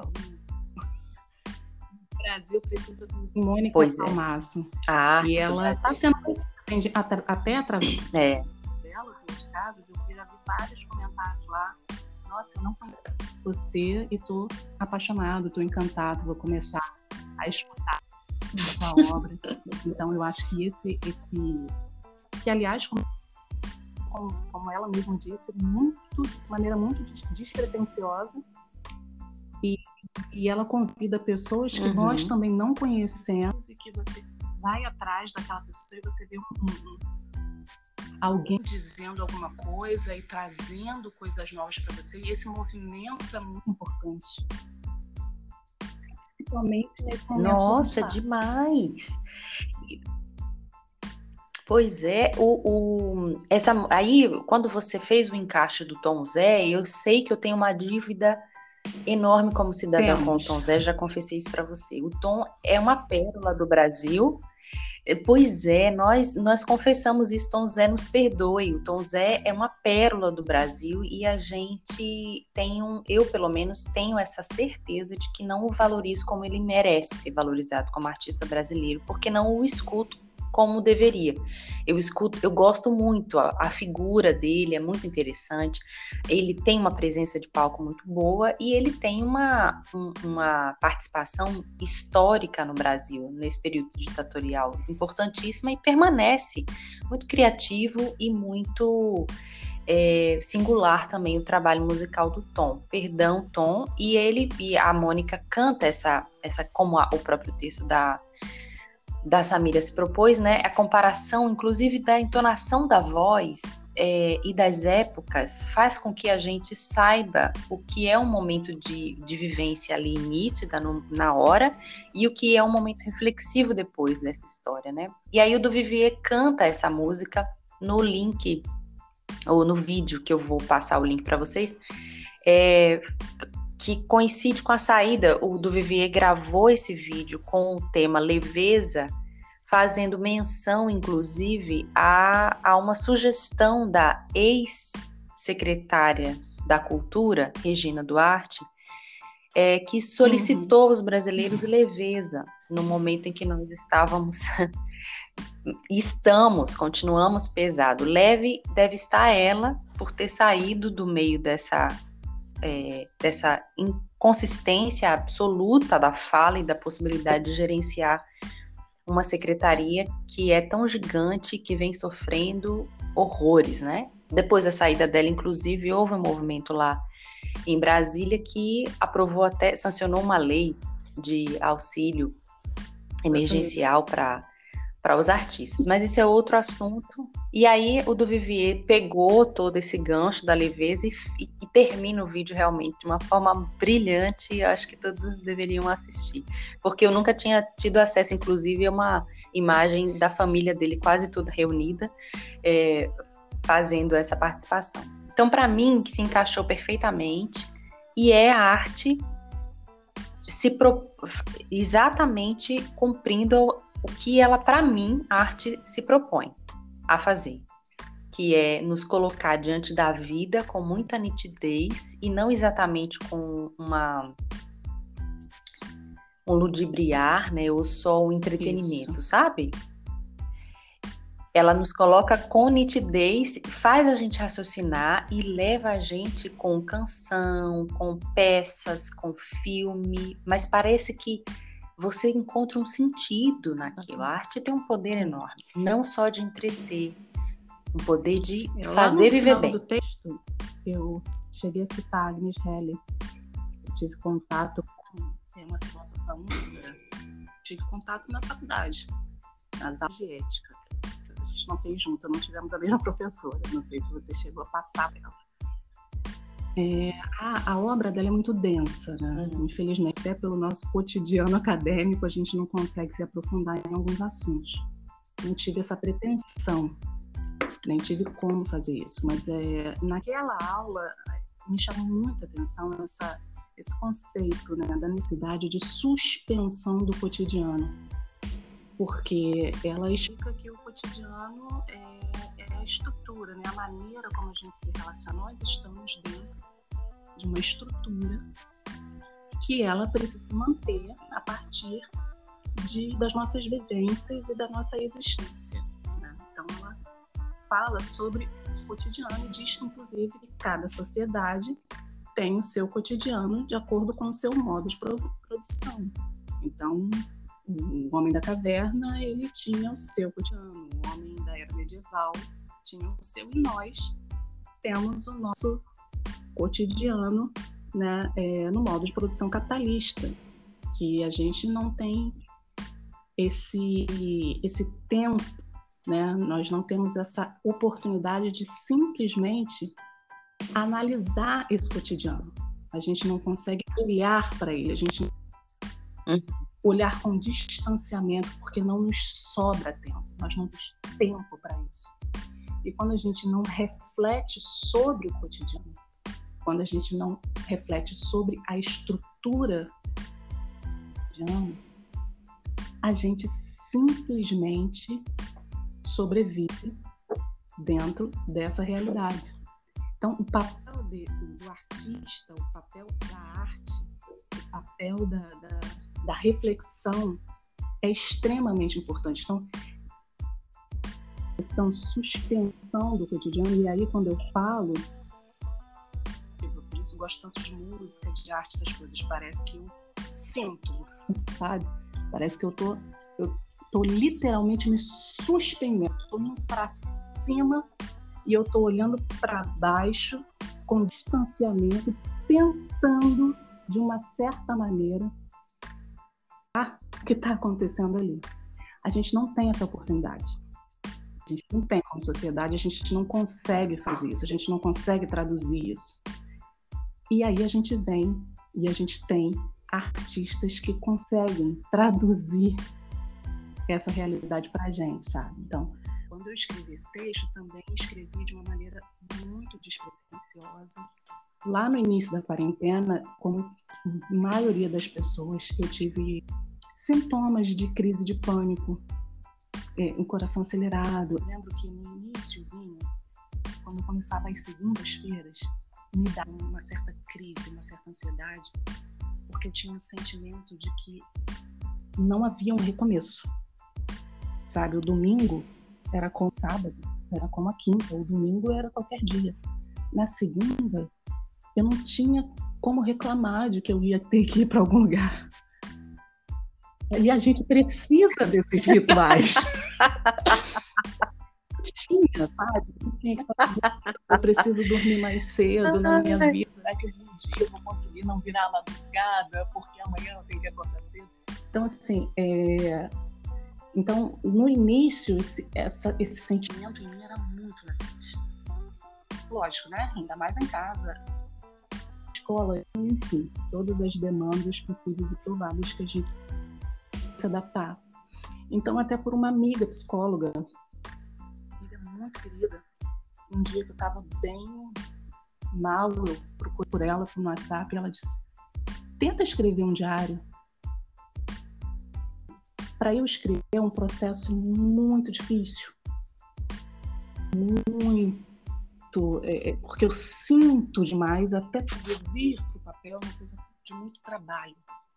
O Brasil precisa de Mônica Salmazo. E ela está sendo até através dela, de Casas, eu já vi vários comentários lá. Nossa, eu não conheço você e estou apaixonado, estou encantado, vou começar a escutar a sua obra. Então, eu acho que que aliás, como ela mesma disse, de maneira muito despretensiosa, e ela convida pessoas que nós também não conhecemos, e que você vai atrás daquela pessoa e você vê alguém dizendo alguma coisa e trazendo coisas novas para você, e esse movimento é muito importante. Principalmente nesse momento. Nossa, demais! Pois é, aí quando você fez o encaixe do Tom Zé, eu sei que eu tenho uma dívida enorme como cidadã com o Tom Zé, já confessei isso para você. O Tom é uma pérola do Brasil. Pois é, nós confessamos isso, Tom Zé nos perdoe. O Tom Zé é uma pérola do Brasil, e a gente eu pelo menos tenho essa certeza de que não o valorizo como ele merece ser valorizado como artista brasileiro, porque não o escuto como deveria. Eu gosto muito, a figura dele é muito interessante, ele tem uma presença de palco muito boa, e ele tem uma participação histórica no Brasil, nesse período ditatorial, importantíssima, e permanece muito criativo e muito singular também o trabalho musical do Tom. Perdão, Tom, e a Mônica canta essa como o próprio texto da Samira se propôs, né, a comparação, inclusive, da entonação da voz e das épocas, faz com que a gente saiba o que é um momento de vivência ali nítida na hora, e o que é um momento reflexivo depois dessa história, né? E aí o Duvivier canta essa música no link, ou no vídeo, que eu vou passar o link para vocês, que coincide com a saída. O Duvivier gravou esse vídeo com o tema Leveza, fazendo menção, inclusive, a uma sugestão da ex-secretária da Cultura, Regina Duarte, que solicitou aos brasileiros leveza no momento em que nós continuamos pesado. Leve deve estar ela, por ter saído do meio dessa inconsistência absoluta da fala e da possibilidade de gerenciar uma secretaria que é tão gigante, que vem sofrendo horrores, né? Depois da saída dela, inclusive, houve um movimento lá em Brasília que sancionou uma lei de auxílio emergencial para os artistas, mas esse é outro assunto. E aí o do Vivier pegou todo esse gancho da leveza e termina o vídeo realmente de uma forma brilhante, e eu acho que todos deveriam assistir, porque eu nunca tinha tido acesso, inclusive, a uma imagem da família dele quase toda reunida, fazendo essa participação. Então, para mim, que se encaixou perfeitamente, e é a arte exatamente cumprindo o que ela, para mim, a arte se propõe a fazer, que é nos colocar diante da vida com muita nitidez e não exatamente com um ludibriar, né, ou só um entretenimento, sabe? Ela nos coloca com nitidez, faz a gente raciocinar e leva a gente com canção, com peças, com filme, mas parece que você encontra um sentido naquilo. A arte tem um poder enorme, não só de entreter, um poder de fazer viver bem. No final do texto, eu cheguei a citar Agnes Heller. Eu tive contato com uma filósofa húngara. Tive contato na faculdade, nas aulas de ética. A gente não fez junto, não tivemos a mesma professora. Não sei se você chegou a passar por ela. A obra dela é muito densa, né? Infelizmente, até pelo nosso cotidiano acadêmico, a gente não consegue se aprofundar em alguns assuntos. Não tive essa pretensão, nem tive como fazer isso, mas naquela aula me chamou muita atenção esse conceito, né, da necessidade de suspensão do cotidiano, porque ela explica que o cotidiano é a estrutura, né, a maneira como a gente se relaciona. Nós estamos dentro de uma estrutura que ela precisa se manter a partir das nossas vivências e da nossa existência, né? Então ela fala sobre o cotidiano e diz, inclusive, que cada sociedade tem o seu cotidiano de acordo com o seu modo de produção. Então, o homem da caverna, ele tinha o seu cotidiano, o homem da era medieval tinha o seu, e nós temos o nosso cotidiano, né, no modo de produção capitalista, que a gente não tem esse tempo, né? Nós não temos essa oportunidade de simplesmente analisar esse cotidiano. A gente não consegue olhar para ele, a gente olhar com distanciamento, porque não nos sobra tempo, nós não temos tempo para isso. E quando a gente não reflete sobre o cotidiano, quando a gente não reflete sobre a estrutura do cotidiano, a gente simplesmente sobrevive dentro dessa realidade. Então, o papel do artista, o papel da arte, o papel da reflexão é extremamente importante. Então, essa suspensão do cotidiano, e aí quando eu falo, por isso eu gosto tanto de música, de arte, essas coisas, parece que eu sinto, sabe? Parece que eu tô literalmente me suspendendo, tô indo para cima e eu tô olhando para baixo com distanciamento, tentando de uma certa maneira o que está acontecendo ali. A gente não tem essa oportunidade. A gente não tem como sociedade, a gente não consegue fazer isso, a gente não consegue traduzir isso. E aí a gente vem e a gente tem artistas que conseguem traduzir essa realidade para a gente, sabe? Então, quando eu escrevi esse texto, também escrevi de uma maneira muito despretensiosa. Lá no início da quarentena, como a maioria das pessoas, eu tive sintomas de crise de pânico, um coração acelerado. Eu lembro que no iniciozinho, quando eu começava as segundas-feiras, me dava uma certa crise, uma certa ansiedade, porque eu tinha um sentimento de que não havia um recomeço, sabe? O domingo era como o sábado, era como a quinta, o domingo era qualquer dia. Na segunda, eu não tinha como reclamar de que eu ia ter que ir para algum lugar. E a gente precisa desses rituais. Tinha, sabe? Eu preciso dormir mais cedo na minha vida. Será que um dia eu vou conseguir não virar a madrugada? Porque amanhã eu tenho que acordar cedo. Então, assim, então, no início, esse sentimento em mim era muito latente. Lógico, né? Ainda mais em casa, escola, enfim, todas as demandas possíveis e prováveis que a gente se adaptar. Então, até por uma amiga psicóloga, muito querida, um dia que eu estava bem mal, eu procurei por ela no WhatsApp e ela disse: tenta escrever um diário. Para eu escrever é um processo muito difícil, muito, porque eu sinto demais, até produzir para o papel é uma coisa de muito trabalho.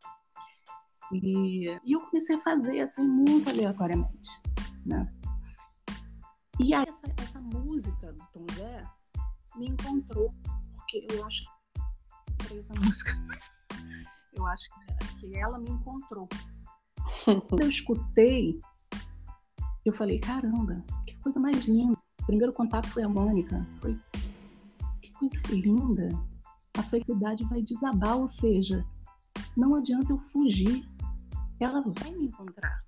E eu comecei a fazer assim muito aleatoriamente, né? E aí essa música do Tom Zé me encontrou, porque eu acho que essa música, eu acho que ela me encontrou. Quando eu escutei, eu falei, caramba, que coisa mais linda. O primeiro contato foi a Mônica. Foi, que coisa linda. A felicidade vai desabar, ou seja, não adianta eu fugir. Ela vai me encontrar.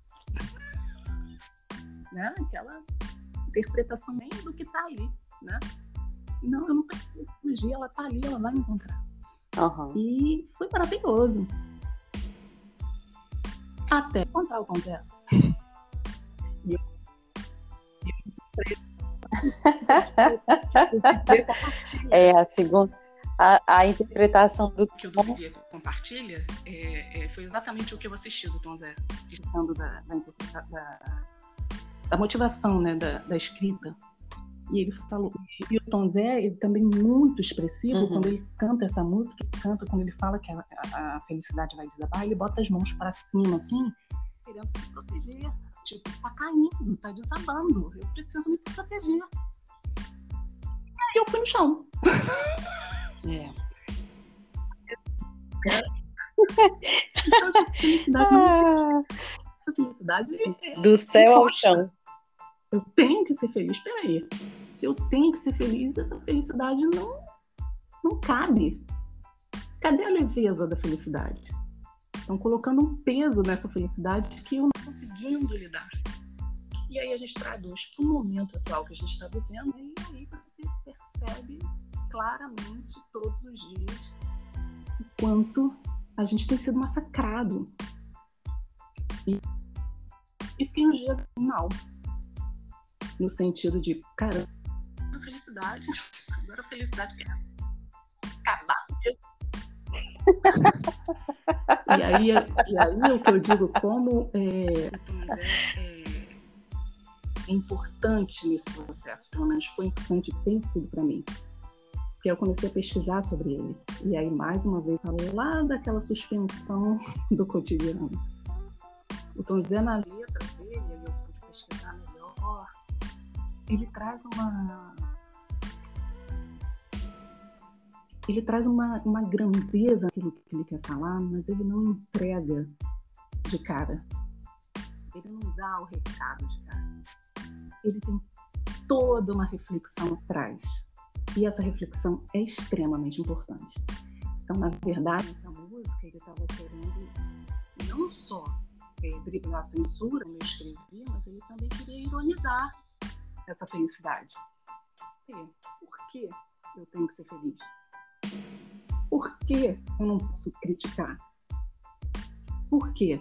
Né? Aquela interpretação nem do que está ali, né? Não, eu não preciso fugir, ela está ali, ela vai me encontrar. Uhum. E foi maravilhoso. Até encontrar o Tom Zé. A segunda, a interpretação do que eu do Viver Compartilha foi exatamente o que eu assisti do Tom Zé, falando da motivação, né, da escrita. E ele falou, e o Tom Zé, ele também muito expressivo, quando ele canta essa música, canta quando ele fala que a felicidade vai desabar, ele bota as mãos para cima, assim, querendo se proteger. Tipo, tá caindo, tá desabando, eu preciso me proteger. E aí eu fui no chão. Essa felicidade do céu ao chão. Eu tenho que ser feliz. Peraí, se eu tenho que ser feliz, essa felicidade não cabe. Cadê a leveza da felicidade? Estão colocando um peso nessa felicidade que eu não estou conseguindo lidar. E aí a gente traduz para o momento atual que a gente está vivendo, e aí você percebe claramente todos os dias o quanto a gente tem sido massacrado. E fiquei uns dias mal, no sentido de, cara, a felicidade, agora a felicidade quer acabar. E aí o que eu digo, como é importante nesse processo, pelo menos foi importante e tem sido para mim, porque eu comecei a pesquisar sobre ele, e aí mais uma vez falou lá daquela suspensão do cotidiano. O Tom Zé, na letra dele, eu pude pesquisar melhor, ele traz uma grandeza naquilo que ele quer falar, mas ele não entrega de cara. Ele não dá o recado de cara. Ele tem toda uma reflexão atrás. E essa reflexão é extremamente importante. Então, na verdade, essa música, ele estava querendo não só driblar a censura, como eu escrevi, mas ele também queria ironizar essa felicidade. Por que eu tenho que ser feliz? Por que eu não posso criticar? Por quê?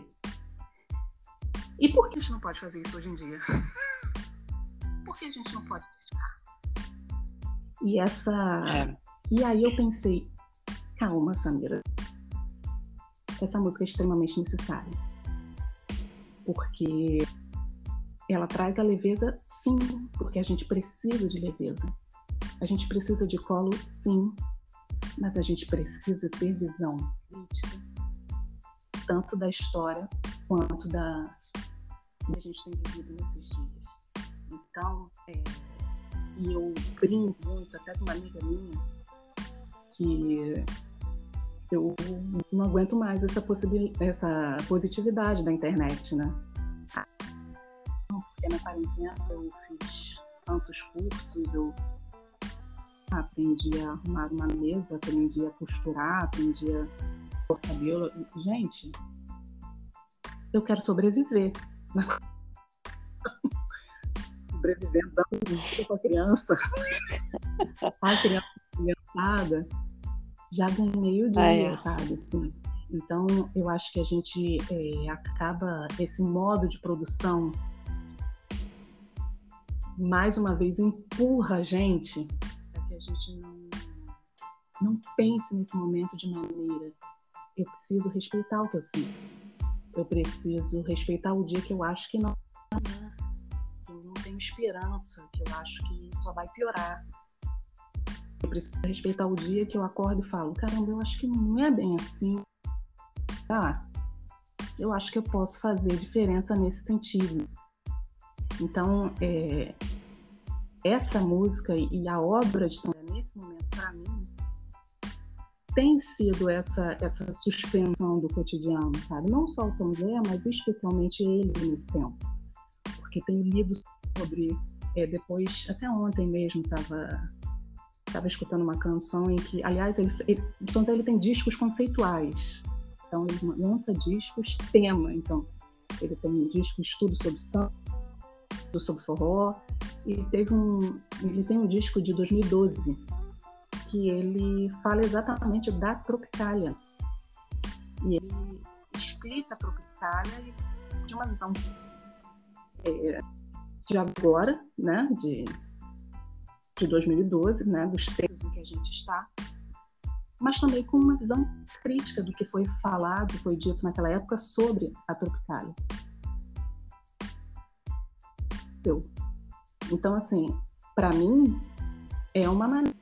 E por que a gente não pode fazer isso hoje em dia? Por que a gente não pode criticar? E aí eu pensei, calma, Samira, essa música é extremamente necessária. Porque ela traz a leveza, sim, porque a gente precisa de leveza. A gente precisa de colo, sim, mas a gente precisa ter visão crítica, tanto da história quanto da que a gente tem vivido nesses dias. Então, e eu brinco muito, até com uma amiga minha, que eu não aguento mais essa positividade da internet, né? Porque na quarentena eu fiz tantos cursos, eu aprendi a arrumar uma mesa, aprendi a costurar, aprendi a pôr cabelo. Gente, eu quero sobreviver. Sobrevivendo, dando vida para a criança. A criançada já ganhei o dia, sabe? Assim. Então, eu acho que a gente acaba, esse modo de produção, mais uma vez, empurra a gente para que a gente não pense nesse momento de maneira. Eu preciso respeitar o que eu sinto. Eu preciso respeitar o dia que eu acho que não tenho esperança, que eu acho que só vai piorar. Eu preciso respeitar o dia que eu acordo e falo, caramba, eu acho que não é bem assim. Eu acho que eu posso fazer diferença nesse sentido. Então, essa música e a obra de Tom Zé, nesse momento, para mim, tem sido essa suspensão do cotidiano, sabe? Não só o Tom Zé, mas especialmente ele nesse tempo. Porque tenho lido sobre, depois, até ontem mesmo, estava escutando uma canção em que, aliás, o Tom Zé, ele tem discos conceituais. Então, ele lança discos tema. Então, ele tem um disco estudo sobre samba, sobre forró, e ele tem um disco de 2012 que ele fala exatamente da Tropicália. E ele explica a Tropicália de uma visão de agora, né, de 2012, né, dos tempos em que a gente está, mas também com uma visão crítica do que foi falado, foi dito naquela época sobre a Tropicália. Então, assim, para mim, é uma maneira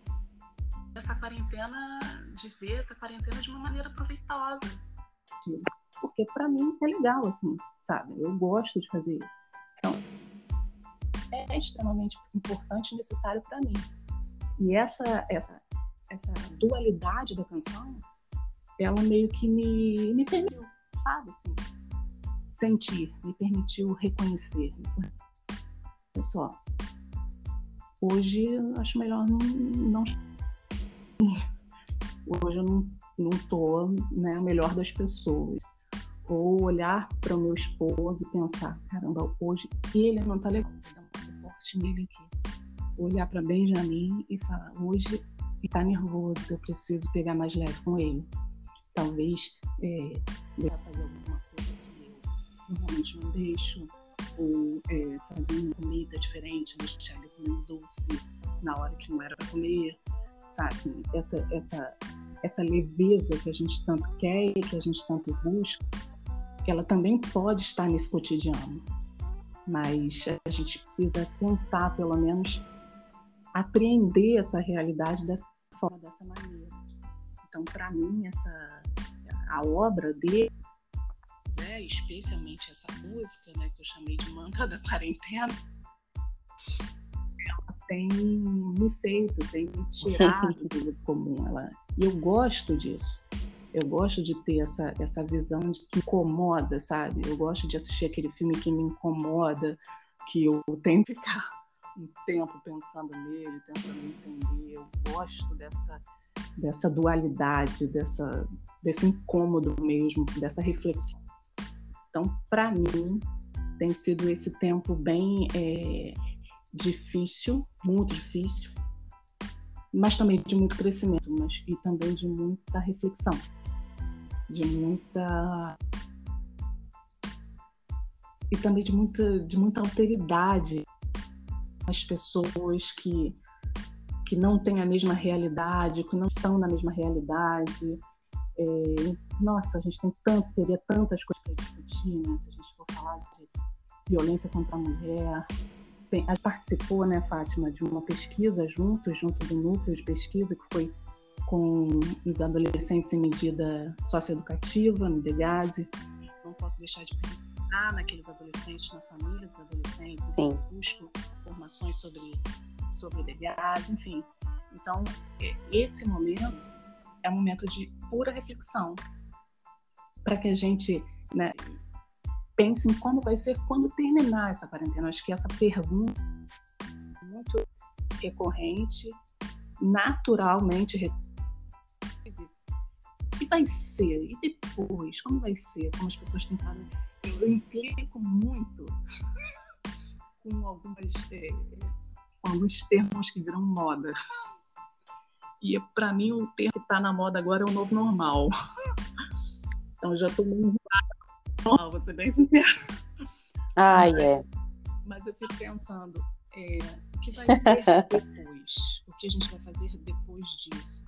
de ver essa quarentena de uma maneira proveitosa. Porque para mim é legal, assim, sabe? Eu gosto de fazer isso. Então, é extremamente importante e necessário para mim. E essa dualidade da canção, ela meio que me permitiu, sabe? Assim, sentir, me permitiu reconhecer. Olha só, hoje eu acho melhor não hoje eu não tô, né, a melhor das pessoas. Ou olhar para o meu esposo e pensar, caramba, hoje ele não tá legal, vou dar um suporte nele aqui. Olhar para Benjamin e falar, hoje ele tá nervoso, eu preciso pegar mais leve com ele. Talvez fazer alguma coisa que eu normalmente não deixo, ou fazer uma comida diferente, deixar ele comer um doce na hora que não era para comer, sabe? Essa leveza que a gente tanto quer e que a gente tanto busca, ela também pode estar nesse cotidiano, mas a gente precisa tentar, pelo menos, apreender essa realidade dessa forma, dessa maneira. Então, para mim, a obra dele, especialmente essa música, né, que eu chamei de Mantra da Quarentena, ela tem me feito, tem me tirado do grupo comum. E eu gosto disso. Eu gosto de ter essa visão de que incomoda, sabe? Eu gosto de assistir aquele filme que me incomoda, que eu tenho que ficar um tempo pensando nele, tentando entender. Eu gosto dessa dualidade, desse incômodo mesmo, dessa reflexão. Então, para mim, tem sido esse tempo bem difícil, muito difícil, mas também de muito crescimento, e também de muita reflexão, e também de muita alteridade. As pessoas que não têm a mesma realidade, que não estão na mesma realidade. Nossa, a gente teria tantas coisas para discutir, né? Se a gente for falar de violência contra a mulher. A gente participou, né, Fátima, de uma pesquisa junto do núcleo de pesquisa, que foi com os adolescentes em medida socioeducativa, no DEGASE. Não posso deixar de pensar naqueles adolescentes, na família dos adolescentes, que buscam informações sobre o DEGASE, enfim. Então, esse momento é um momento de pura reflexão, para que a gente, né, pense em como vai ser quando terminar essa quarentena. Acho que essa pergunta é muito recorrente, naturalmente recorrente. O que vai ser? E depois? Como vai ser? Como as pessoas têm falado? Eu implico muito com alguns termos que viram moda. E para mim o termo que está na moda agora é o novo normal. Então já estou muito normal, vou ser bem sincera. Mas eu fico pensando, o que vai ser depois? O que a gente vai fazer depois disso?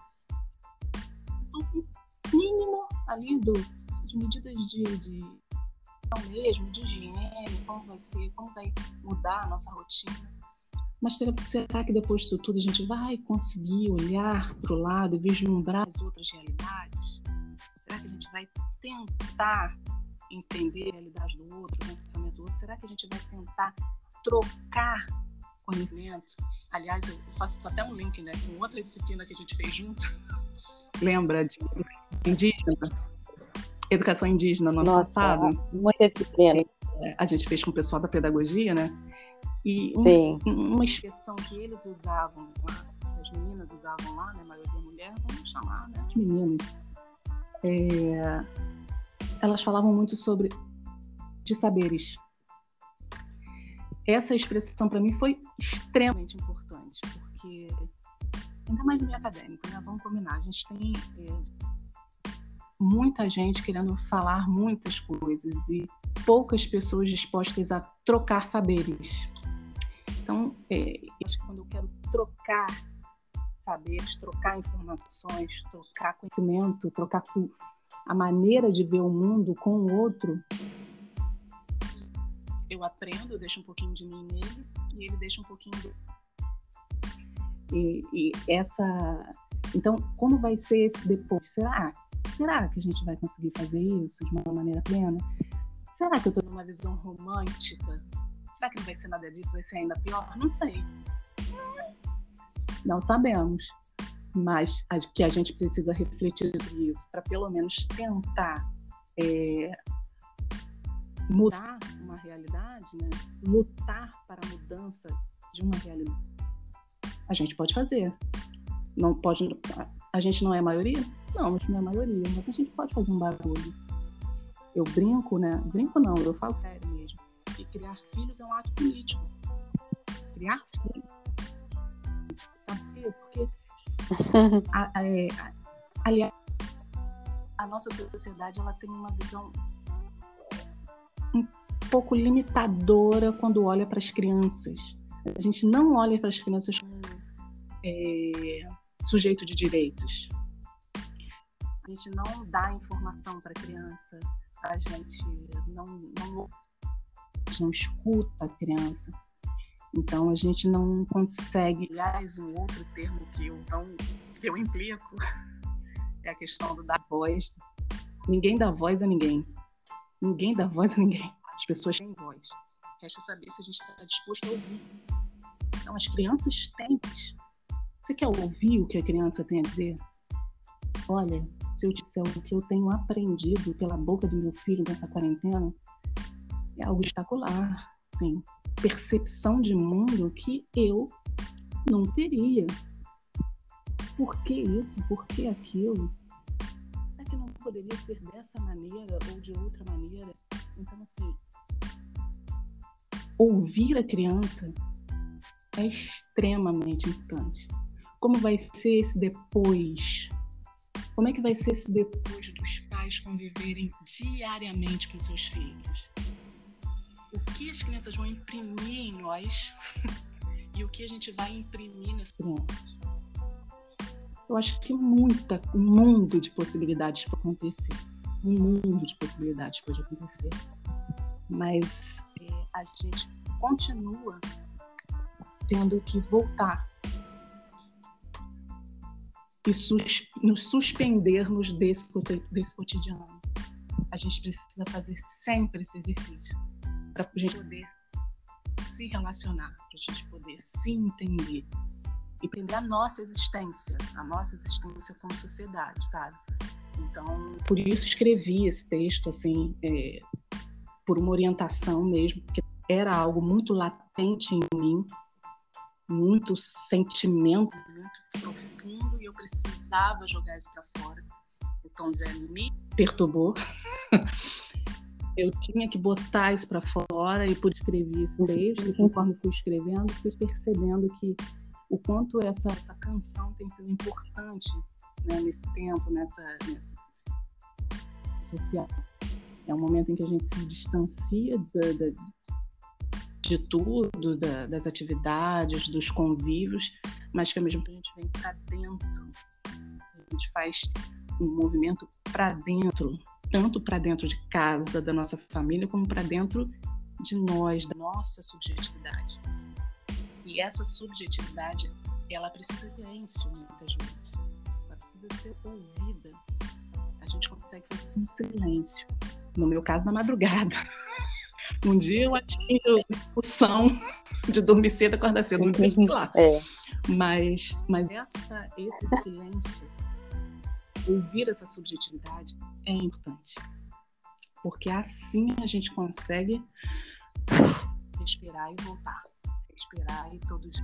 O mínimo ali de medidas de mesmo, de higiene, como vai ser, como vai mudar a nossa rotina. Mas será que depois disso tudo a gente vai conseguir olhar para o lado e vislumbrar as outras realidades? Será que a gente vai tentar entender a realidade do outro, o pensamento do outro? Será que a gente vai tentar trocar conhecimento? Aliás, eu faço até um link, né, com outra disciplina que a gente fez junto. Lembra de indígena? Educação indígena no ano passado? Muita disciplina. A gente fez com o pessoal da pedagogia, né? E uma expressão que eles usavam lá, que as meninas usavam lá, né? A maioria mulher, vamos chamar, né? As meninas. Elas falavam muito sobre de saberes. Essa expressão para mim foi extremamente importante, porque ainda mais no meio acadêmico, né? Vamos combinar, a gente tem muita gente querendo falar muitas coisas e poucas pessoas dispostas a trocar saberes. Então, acho que quando eu quero trocar saberes, trocar informações, trocar conhecimento, trocar a maneira de ver o mundo com o outro, eu aprendo, eu deixo um pouquinho de mim nele e ele deixa um pouquinho dele. Então, como vai ser esse depois? Será que a gente vai conseguir fazer isso de uma maneira plena? Será que eu estou numa visão romântica? Será que não vai ser nada disso? Vai ser ainda pior? Não sei. Não sabemos. Mas que a gente precisa refletir sobre isso para pelo menos tentar mudar uma realidade, né? Lutar para a mudança de uma realidade. A gente pode fazer. Não pode. A gente não é a maioria? Não, a gente não é a maioria, mas a gente pode fazer um barulho. Eu brinco, né? Brinco não, eu falo sério mesmo. E criar filhos é um ato político. Criar filhos. Sabe por quê? Porque aliás, a nossa sociedade ela tem uma visão um pouco limitadora quando olha para as crianças. A gente não olha para as crianças como sujeito de direitos. A gente não dá informação para a criança, a gente não escuta a criança. Então a gente não consegue. Aliás, um outro termo que eu implico é a questão do dar voz. Ninguém dá voz a ninguém. Ninguém dá voz a ninguém. As pessoas têm voz. Resta saber se a gente está disposto a ouvir. Então as crianças têm voz. Você quer ouvir o que a criança tem a dizer? Olha, se eu disser o que eu tenho aprendido pela boca do meu filho nessa quarentena, é algo espetacular. Sim, percepção de mundo que eu não teria. Por que isso? Por que aquilo? É que não poderia ser dessa maneira ou de outra maneira. Então, assim, ouvir a criança é extremamente importante. Como vai ser esse depois? Como é que vai ser esse depois dos pais conviverem diariamente com seus filhos? O que as crianças vão imprimir em nós e o que a gente vai imprimir nas crianças? Eu acho que um mundo de possibilidades pode acontecer. Um mundo de possibilidades pode acontecer. Mas a gente continua tendo que voltar e nos suspendermos desse cotidiano. A gente precisa fazer sempre esse exercício para a gente poder se relacionar, para a gente poder se entender. entender a nossa existência como sociedade, sabe? Então, por isso escrevi esse texto, assim, por uma orientação mesmo, porque era algo muito latente em mim, muito sentimento, muito profundo, e eu precisava jogar isso para fora. O Tom Zé me perturbou. Eu tinha que botar isso para fora, e por escrever esse texto, e conforme fui escrevendo, fui percebendo que o quanto essa canção tem sido importante, né, nesse tempo, nessa social. É um momento em que a gente se distancia de tudo, das atividades, dos convívios, mas que ao mesmo tempo a gente vem para dentro. A gente faz um movimento para dentro, tanto para dentro de casa, da nossa família, como para dentro de nós, da nossa subjetividade. E essa subjetividade, ela precisa ter silêncio muitas vezes. Ela precisa ser ouvida. A gente consegue fazer isso no silêncio. No meu caso, na madrugada. Um dia eu atingo a discussão de dormir cedo e acordar cedo, não tem lá. Mas esse silêncio, ouvir essa subjetividade é importante. Porque assim a gente consegue respirar e voltar. Respirar e todos.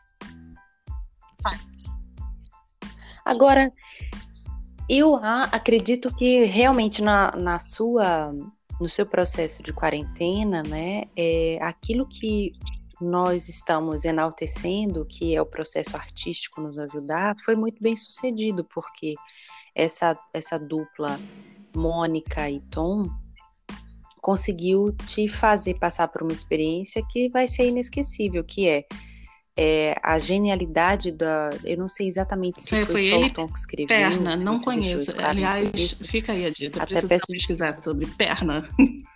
Agora, eu acredito que realmente no seu processo de quarentena, né, aquilo que nós estamos enaltecendo, que é o processo artístico nos ajudar, foi muito bem sucedido, porque essa dupla Mônica e Tom conseguiu te fazer passar por uma experiência que vai ser inesquecível, que é a genialidade eu não sei exatamente se foi só o Tom que escreveu. Perna, não conheço. Aliás, fica aí a dica. Até preciso pesquisar sobre Perna.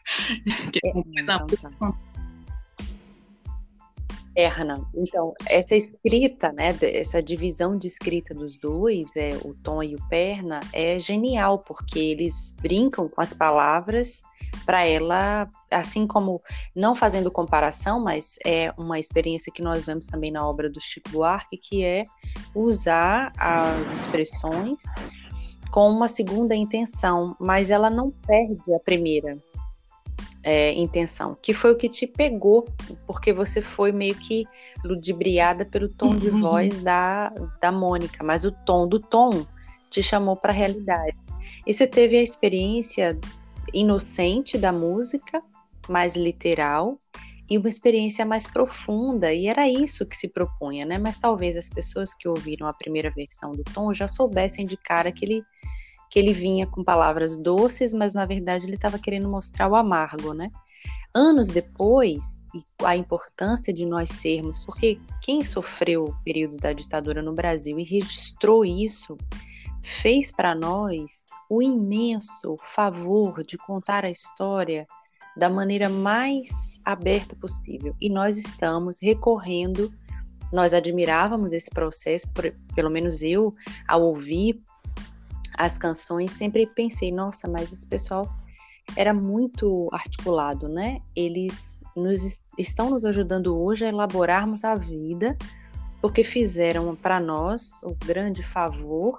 Perna. Então, essa escrita, né, essa divisão de escrita dos dois, o Tom e o Perna, é genial, porque eles brincam com as palavras para ela, assim como, não fazendo comparação, mas é uma experiência que nós vemos também na obra do Chico Buarque, que é usar as expressões com uma segunda intenção, mas ela não perde a primeira intenção, que foi o que te pegou, porque você foi meio que ludibriada pelo tom de voz da Mônica, mas o tom do Tom te chamou para a realidade. E você teve a experiência inocente da música, mais literal, e uma experiência mais profunda, e era isso que se propunha, né? Mas talvez as pessoas que ouviram a primeira versão do Tom já soubessem de cara que ele vinha com palavras doces, mas na verdade ele estava querendo mostrar o amargo, né? Anos depois, e a importância de nós sermos, porque quem sofreu o período da ditadura no Brasil e registrou isso, fez para nós o imenso favor de contar a história da maneira mais aberta possível. E nós estamos recorrendo, nós admirávamos esse processo, pelo menos eu, ao ouvir as canções, sempre pensei, nossa, mas esse pessoal era muito articulado, né? Eles estão nos ajudando hoje a elaborarmos a vida, porque fizeram para nós o grande favor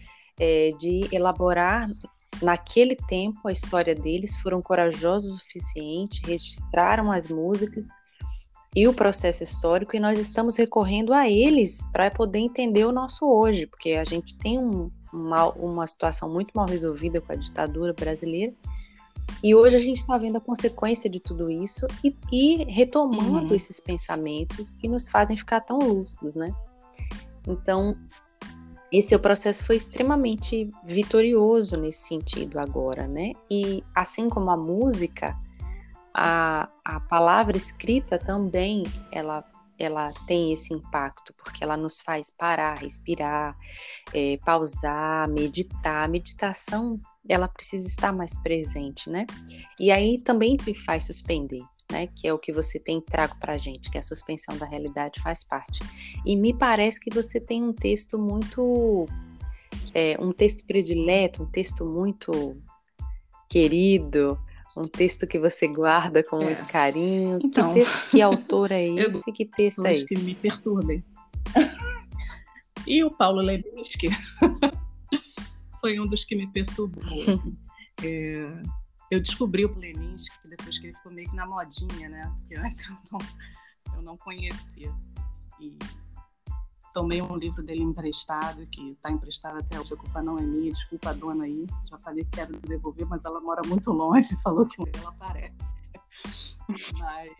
de elaborar naquele tempo a história deles, foram corajosos o suficiente, registraram as músicas e o processo histórico, e nós estamos recorrendo a eles para poder entender o nosso hoje, porque a gente tem uma situação muito mal resolvida com a ditadura brasileira, e hoje a gente está vendo a consequência de tudo isso e retomando esses pensamentos que nos fazem ficar tão lúcidos, né? Então, esse processo foi extremamente vitorioso nesse sentido agora, né? E assim como a música, a palavra escrita também, ela tem esse impacto, porque ela nos faz parar, respirar, pausar, meditar. A meditação, ela precisa estar mais presente, né? E aí também te faz suspender, né? Que é o que você tem trago pra gente, que a suspensão da realidade faz parte. E me parece que você tem um texto muito... um texto predileto, um texto muito querido, um texto que você guarda com muito carinho. Então, que autor é esse? Que texto é esse? Que me perturbem. E o Paulo Leminski foi um dos que me perturbou. Assim. Eu descobri o Leminski depois que ele ficou meio que na modinha, né? Porque antes eu não conhecia. E tomei um livro dele emprestado, que está emprestado até hoje. A culpa não é minha, desculpa a dona aí. Já falei que quero devolver, mas ela mora muito longe e falou que ela aparece. Mas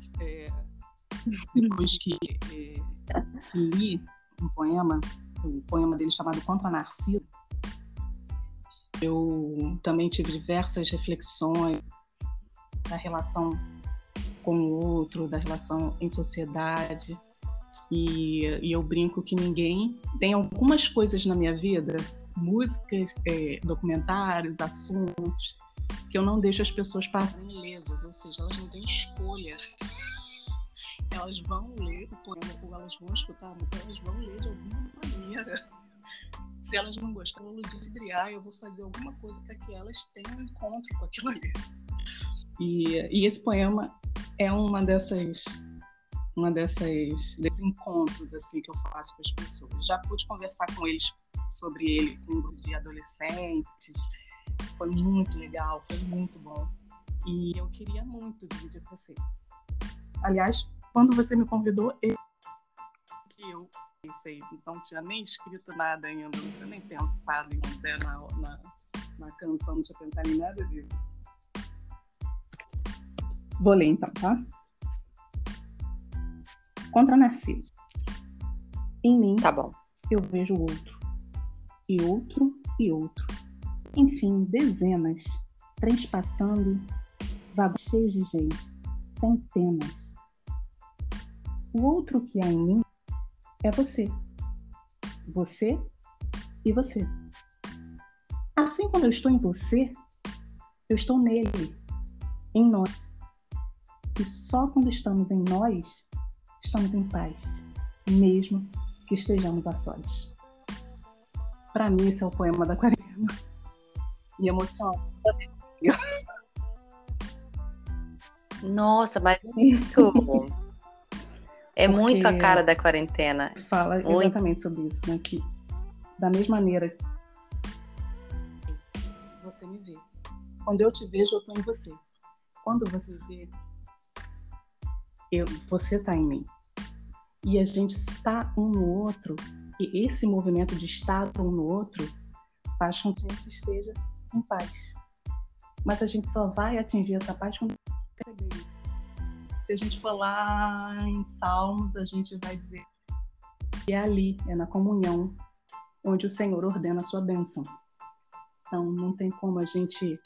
depois que li um poema, o poema dele chamado Contra Narciso, eu também tive diversas reflexões da relação com o outro, da relação em sociedade. E eu brinco que ninguém... Tem algumas coisas na minha vida, músicas, documentários, assuntos, que eu não deixo as pessoas passarem ilesas, ou seja, elas não têm escolha. Elas vão ler o poema, ou elas vão escutar, elas vão ler de alguma maneira. Se elas não gostarem, eu vou ludibriar, eu vou fazer alguma coisa para que elas tenham um encontro com aquilo ali. E esse poema é desses encontros assim, que eu faço com as pessoas. Já pude conversar com eles sobre ele com um grupo de adolescentes. Foi muito legal, foi muito bom. E eu queria muito dividir com você. Aliás, quando você me convidou, eu pensei, não tinha nem escrito nada ainda, não tinha nem pensado em dizer na canção, não tinha pensado em nada disso. Vou ler então, tá? Contra Narciso. Em mim, Tá bom. eu vejo outro, e outro, e outro. Enfim, dezenas, trens passando, vagões cheios de gente, centenas. O outro que há em mim é você. Você e você. Assim como eu estou em você, eu estou nele, em nós. E só quando estamos em nós, estamos em paz, mesmo que estejamos a sós. Para mim, esse é o poema da quarentena. Me emociona. Nossa, mas muito bom. É muito a cara da quarentena. Fala exatamente sobre isso, né? Que da mesma maneira que você me vê. Quando eu te vejo, eu estou em você. Quando você vê, você está em mim. E a gente está um no outro, e esse movimento de estar um no outro faz com que a gente esteja em paz. Mas a gente só vai atingir essa paz quando perceber isso. Se a gente for lá em Salmos, a gente vai dizer que é ali, é na comunhão, onde o Senhor ordena a sua bênção. Então, não tem como a gente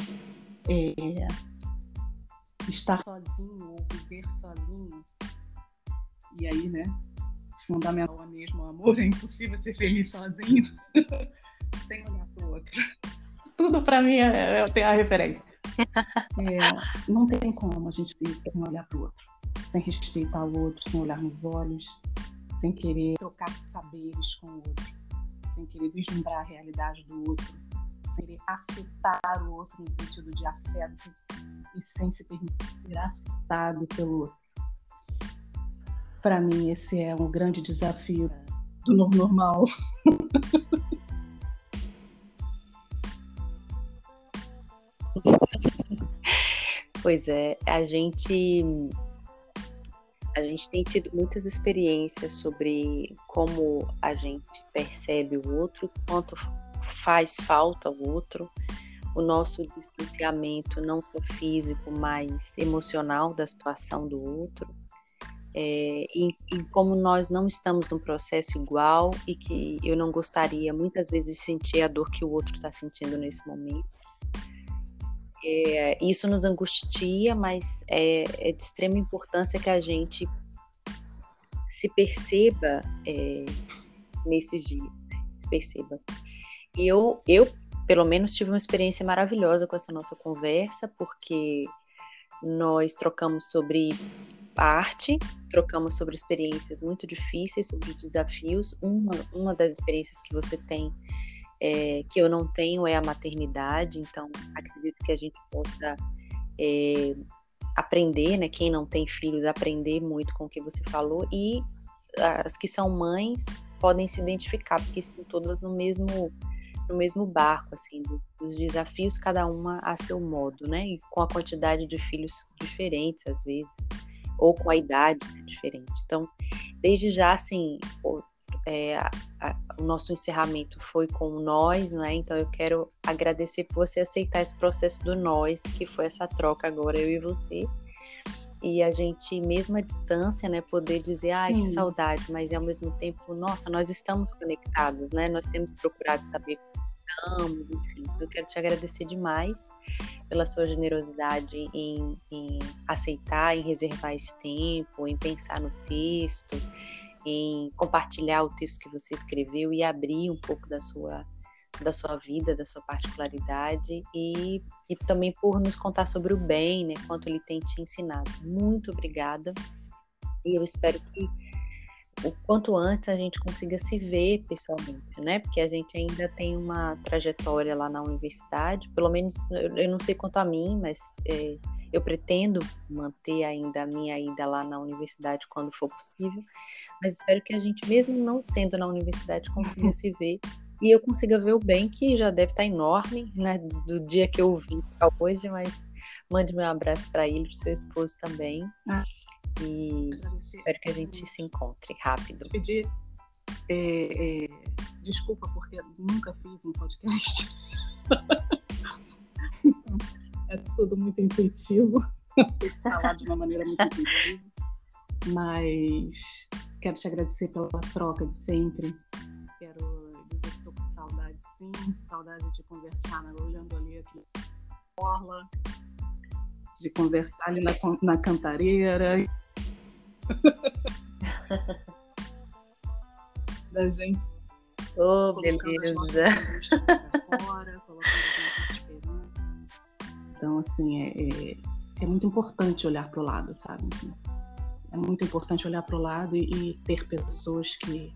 estar sozinho ou viver sozinho. E aí, né, fundamental mesmo, o amor, é impossível ser feliz sozinho, sem olhar para o outro. Tudo para mim eu tenho a referência. Não tem como a gente viver sem olhar para o outro, sem respeitar o outro, sem olhar nos olhos, sem querer trocar saberes com o outro, sem querer vislumbrar a realidade do outro, sem querer afetar o outro no sentido de afeto e sem se permitir ser afetado pelo outro. Para mim, esse é um grande desafio do novo normal. Pois é, a gente tem tido muitas experiências sobre como a gente percebe o outro, quanto faz falta o outro, o nosso distanciamento não só físico, mas emocional da situação do outro, e como nós não estamos num processo igual e que eu não gostaria muitas vezes de sentir a dor que o outro está sentindo nesse momento. Isso nos angustia, mas é de extrema importância que a gente se perceba nesses dias, né? Se perceba. E eu, pelo menos, tive uma experiência maravilhosa com essa nossa conversa, porque nós trocamos sobre arte, trocamos sobre experiências muito difíceis, sobre desafios. Uma das experiências que você tem que eu não tenho é a maternidade, então acredito que a gente possa aprender, né? Quem não tem filhos, aprender muito com o que você falou. E as que são mães podem se identificar, porque estão todas no mesmo barco, assim, dos desafios, cada uma a seu modo, né? E com a quantidade de filhos diferentes, às vezes, ou com a idade diferente. Então, desde já, assim, o nosso encerramento foi com o nós, né? Então, eu quero agradecer por você aceitar esse processo do nós, que foi essa troca agora, eu e você. E a gente, mesmo à distância, né, poder dizer, ai, que saudade, mas ao mesmo tempo, nossa, nós estamos conectados, né? Nós temos procurado saber como estamos, enfim. Eu quero te agradecer demais pela sua generosidade em aceitar, em reservar esse tempo, em pensar no texto, em compartilhar o texto que você escreveu e abrir um pouco da sua vida, da sua particularidade e também por nos contar sobre o bem, né, quanto ele tem te ensinado. Muito obrigada e eu espero que o quanto antes a gente consiga se ver pessoalmente, né, porque a gente ainda tem uma trajetória lá na universidade, pelo menos eu não sei quanto a mim, mas eu pretendo manter ainda a minha ida lá na universidade quando for possível, mas espero que a gente, mesmo não sendo na universidade, consiga se ver e eu consiga ver o bem, que já deve estar enorme, né, do dia que eu vim para hoje, mas mande meu abraço para ele, para o seu esposo também. E espero que a gente se encontre rápido. Pedir desculpa, porque eu nunca fiz um podcast. É tudo muito intuitivo. Falar de uma maneira muito intuitiva. Mas quero te agradecer pela troca de sempre. Quero dizer que estou com saudade, sim. Saudade de conversar, né? Olhando ali aqui na orla, de conversar ali na cantareira. Da gente beleza fora, colocando as nossas esperanças. Então, assim, é muito importante olhar para o lado, sabe? Assim, é muito importante olhar para o lado e ter pessoas que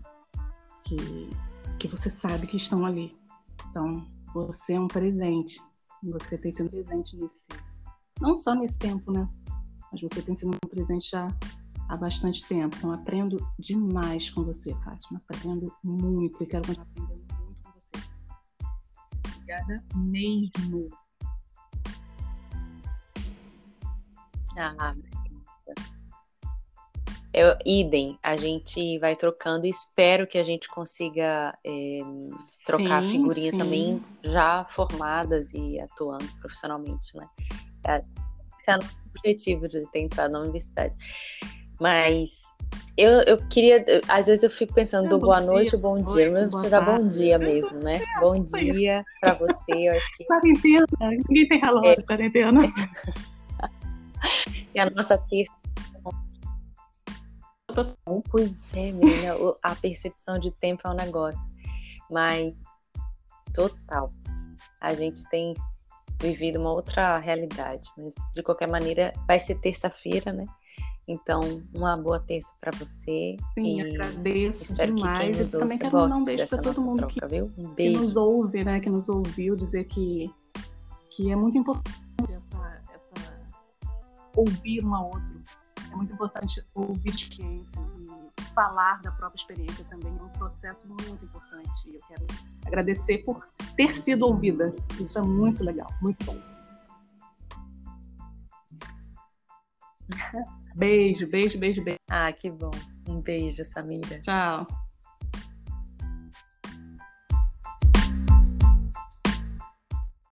você sabe que estão ali. Então, você é um presente. Você tem sido presente não só nesse tempo, né? Mas você tem sido um presente já há bastante tempo. Então, aprendo demais com você, Fátima. Aprendo muito e quero continuar aprendendo muito com você. Obrigada mesmo. Idem, a gente vai trocando e espero que a gente consiga trocar figurinha também, já formadas e atuando profissionalmente, né? Esse é o nosso objetivo de ter entrado na universidade. Mas eu queria, às vezes eu fico pensando do boa noite ou bom dia, eu vou te dar bom dia mesmo, né? Bom dia pra você, eu acho que... Quarentena, ninguém tem relógio de quarentena. E a nossa terça... Pois é, menina, a percepção de tempo é um negócio, mas total, a gente tem vivido uma outra realidade, mas de qualquer maneira vai ser terça-feira, né? Então, uma boa terça para você. Sim, agradeço espero demais. Que quem nos também quero mandar um beijo para todo mundo troca, viu? Um beijo. Que nos ouve, né? Que nos ouviu, dizer que é muito importante essa ouvir um ao outro. É muito importante ouvir experiências e falar da própria experiência também. É um processo muito importante. Eu quero agradecer por ter sido ouvida. Isso é muito legal, muito bom. Beijo, beijo, beijo, beijo. Que bom. Um beijo, Samira. Tchau.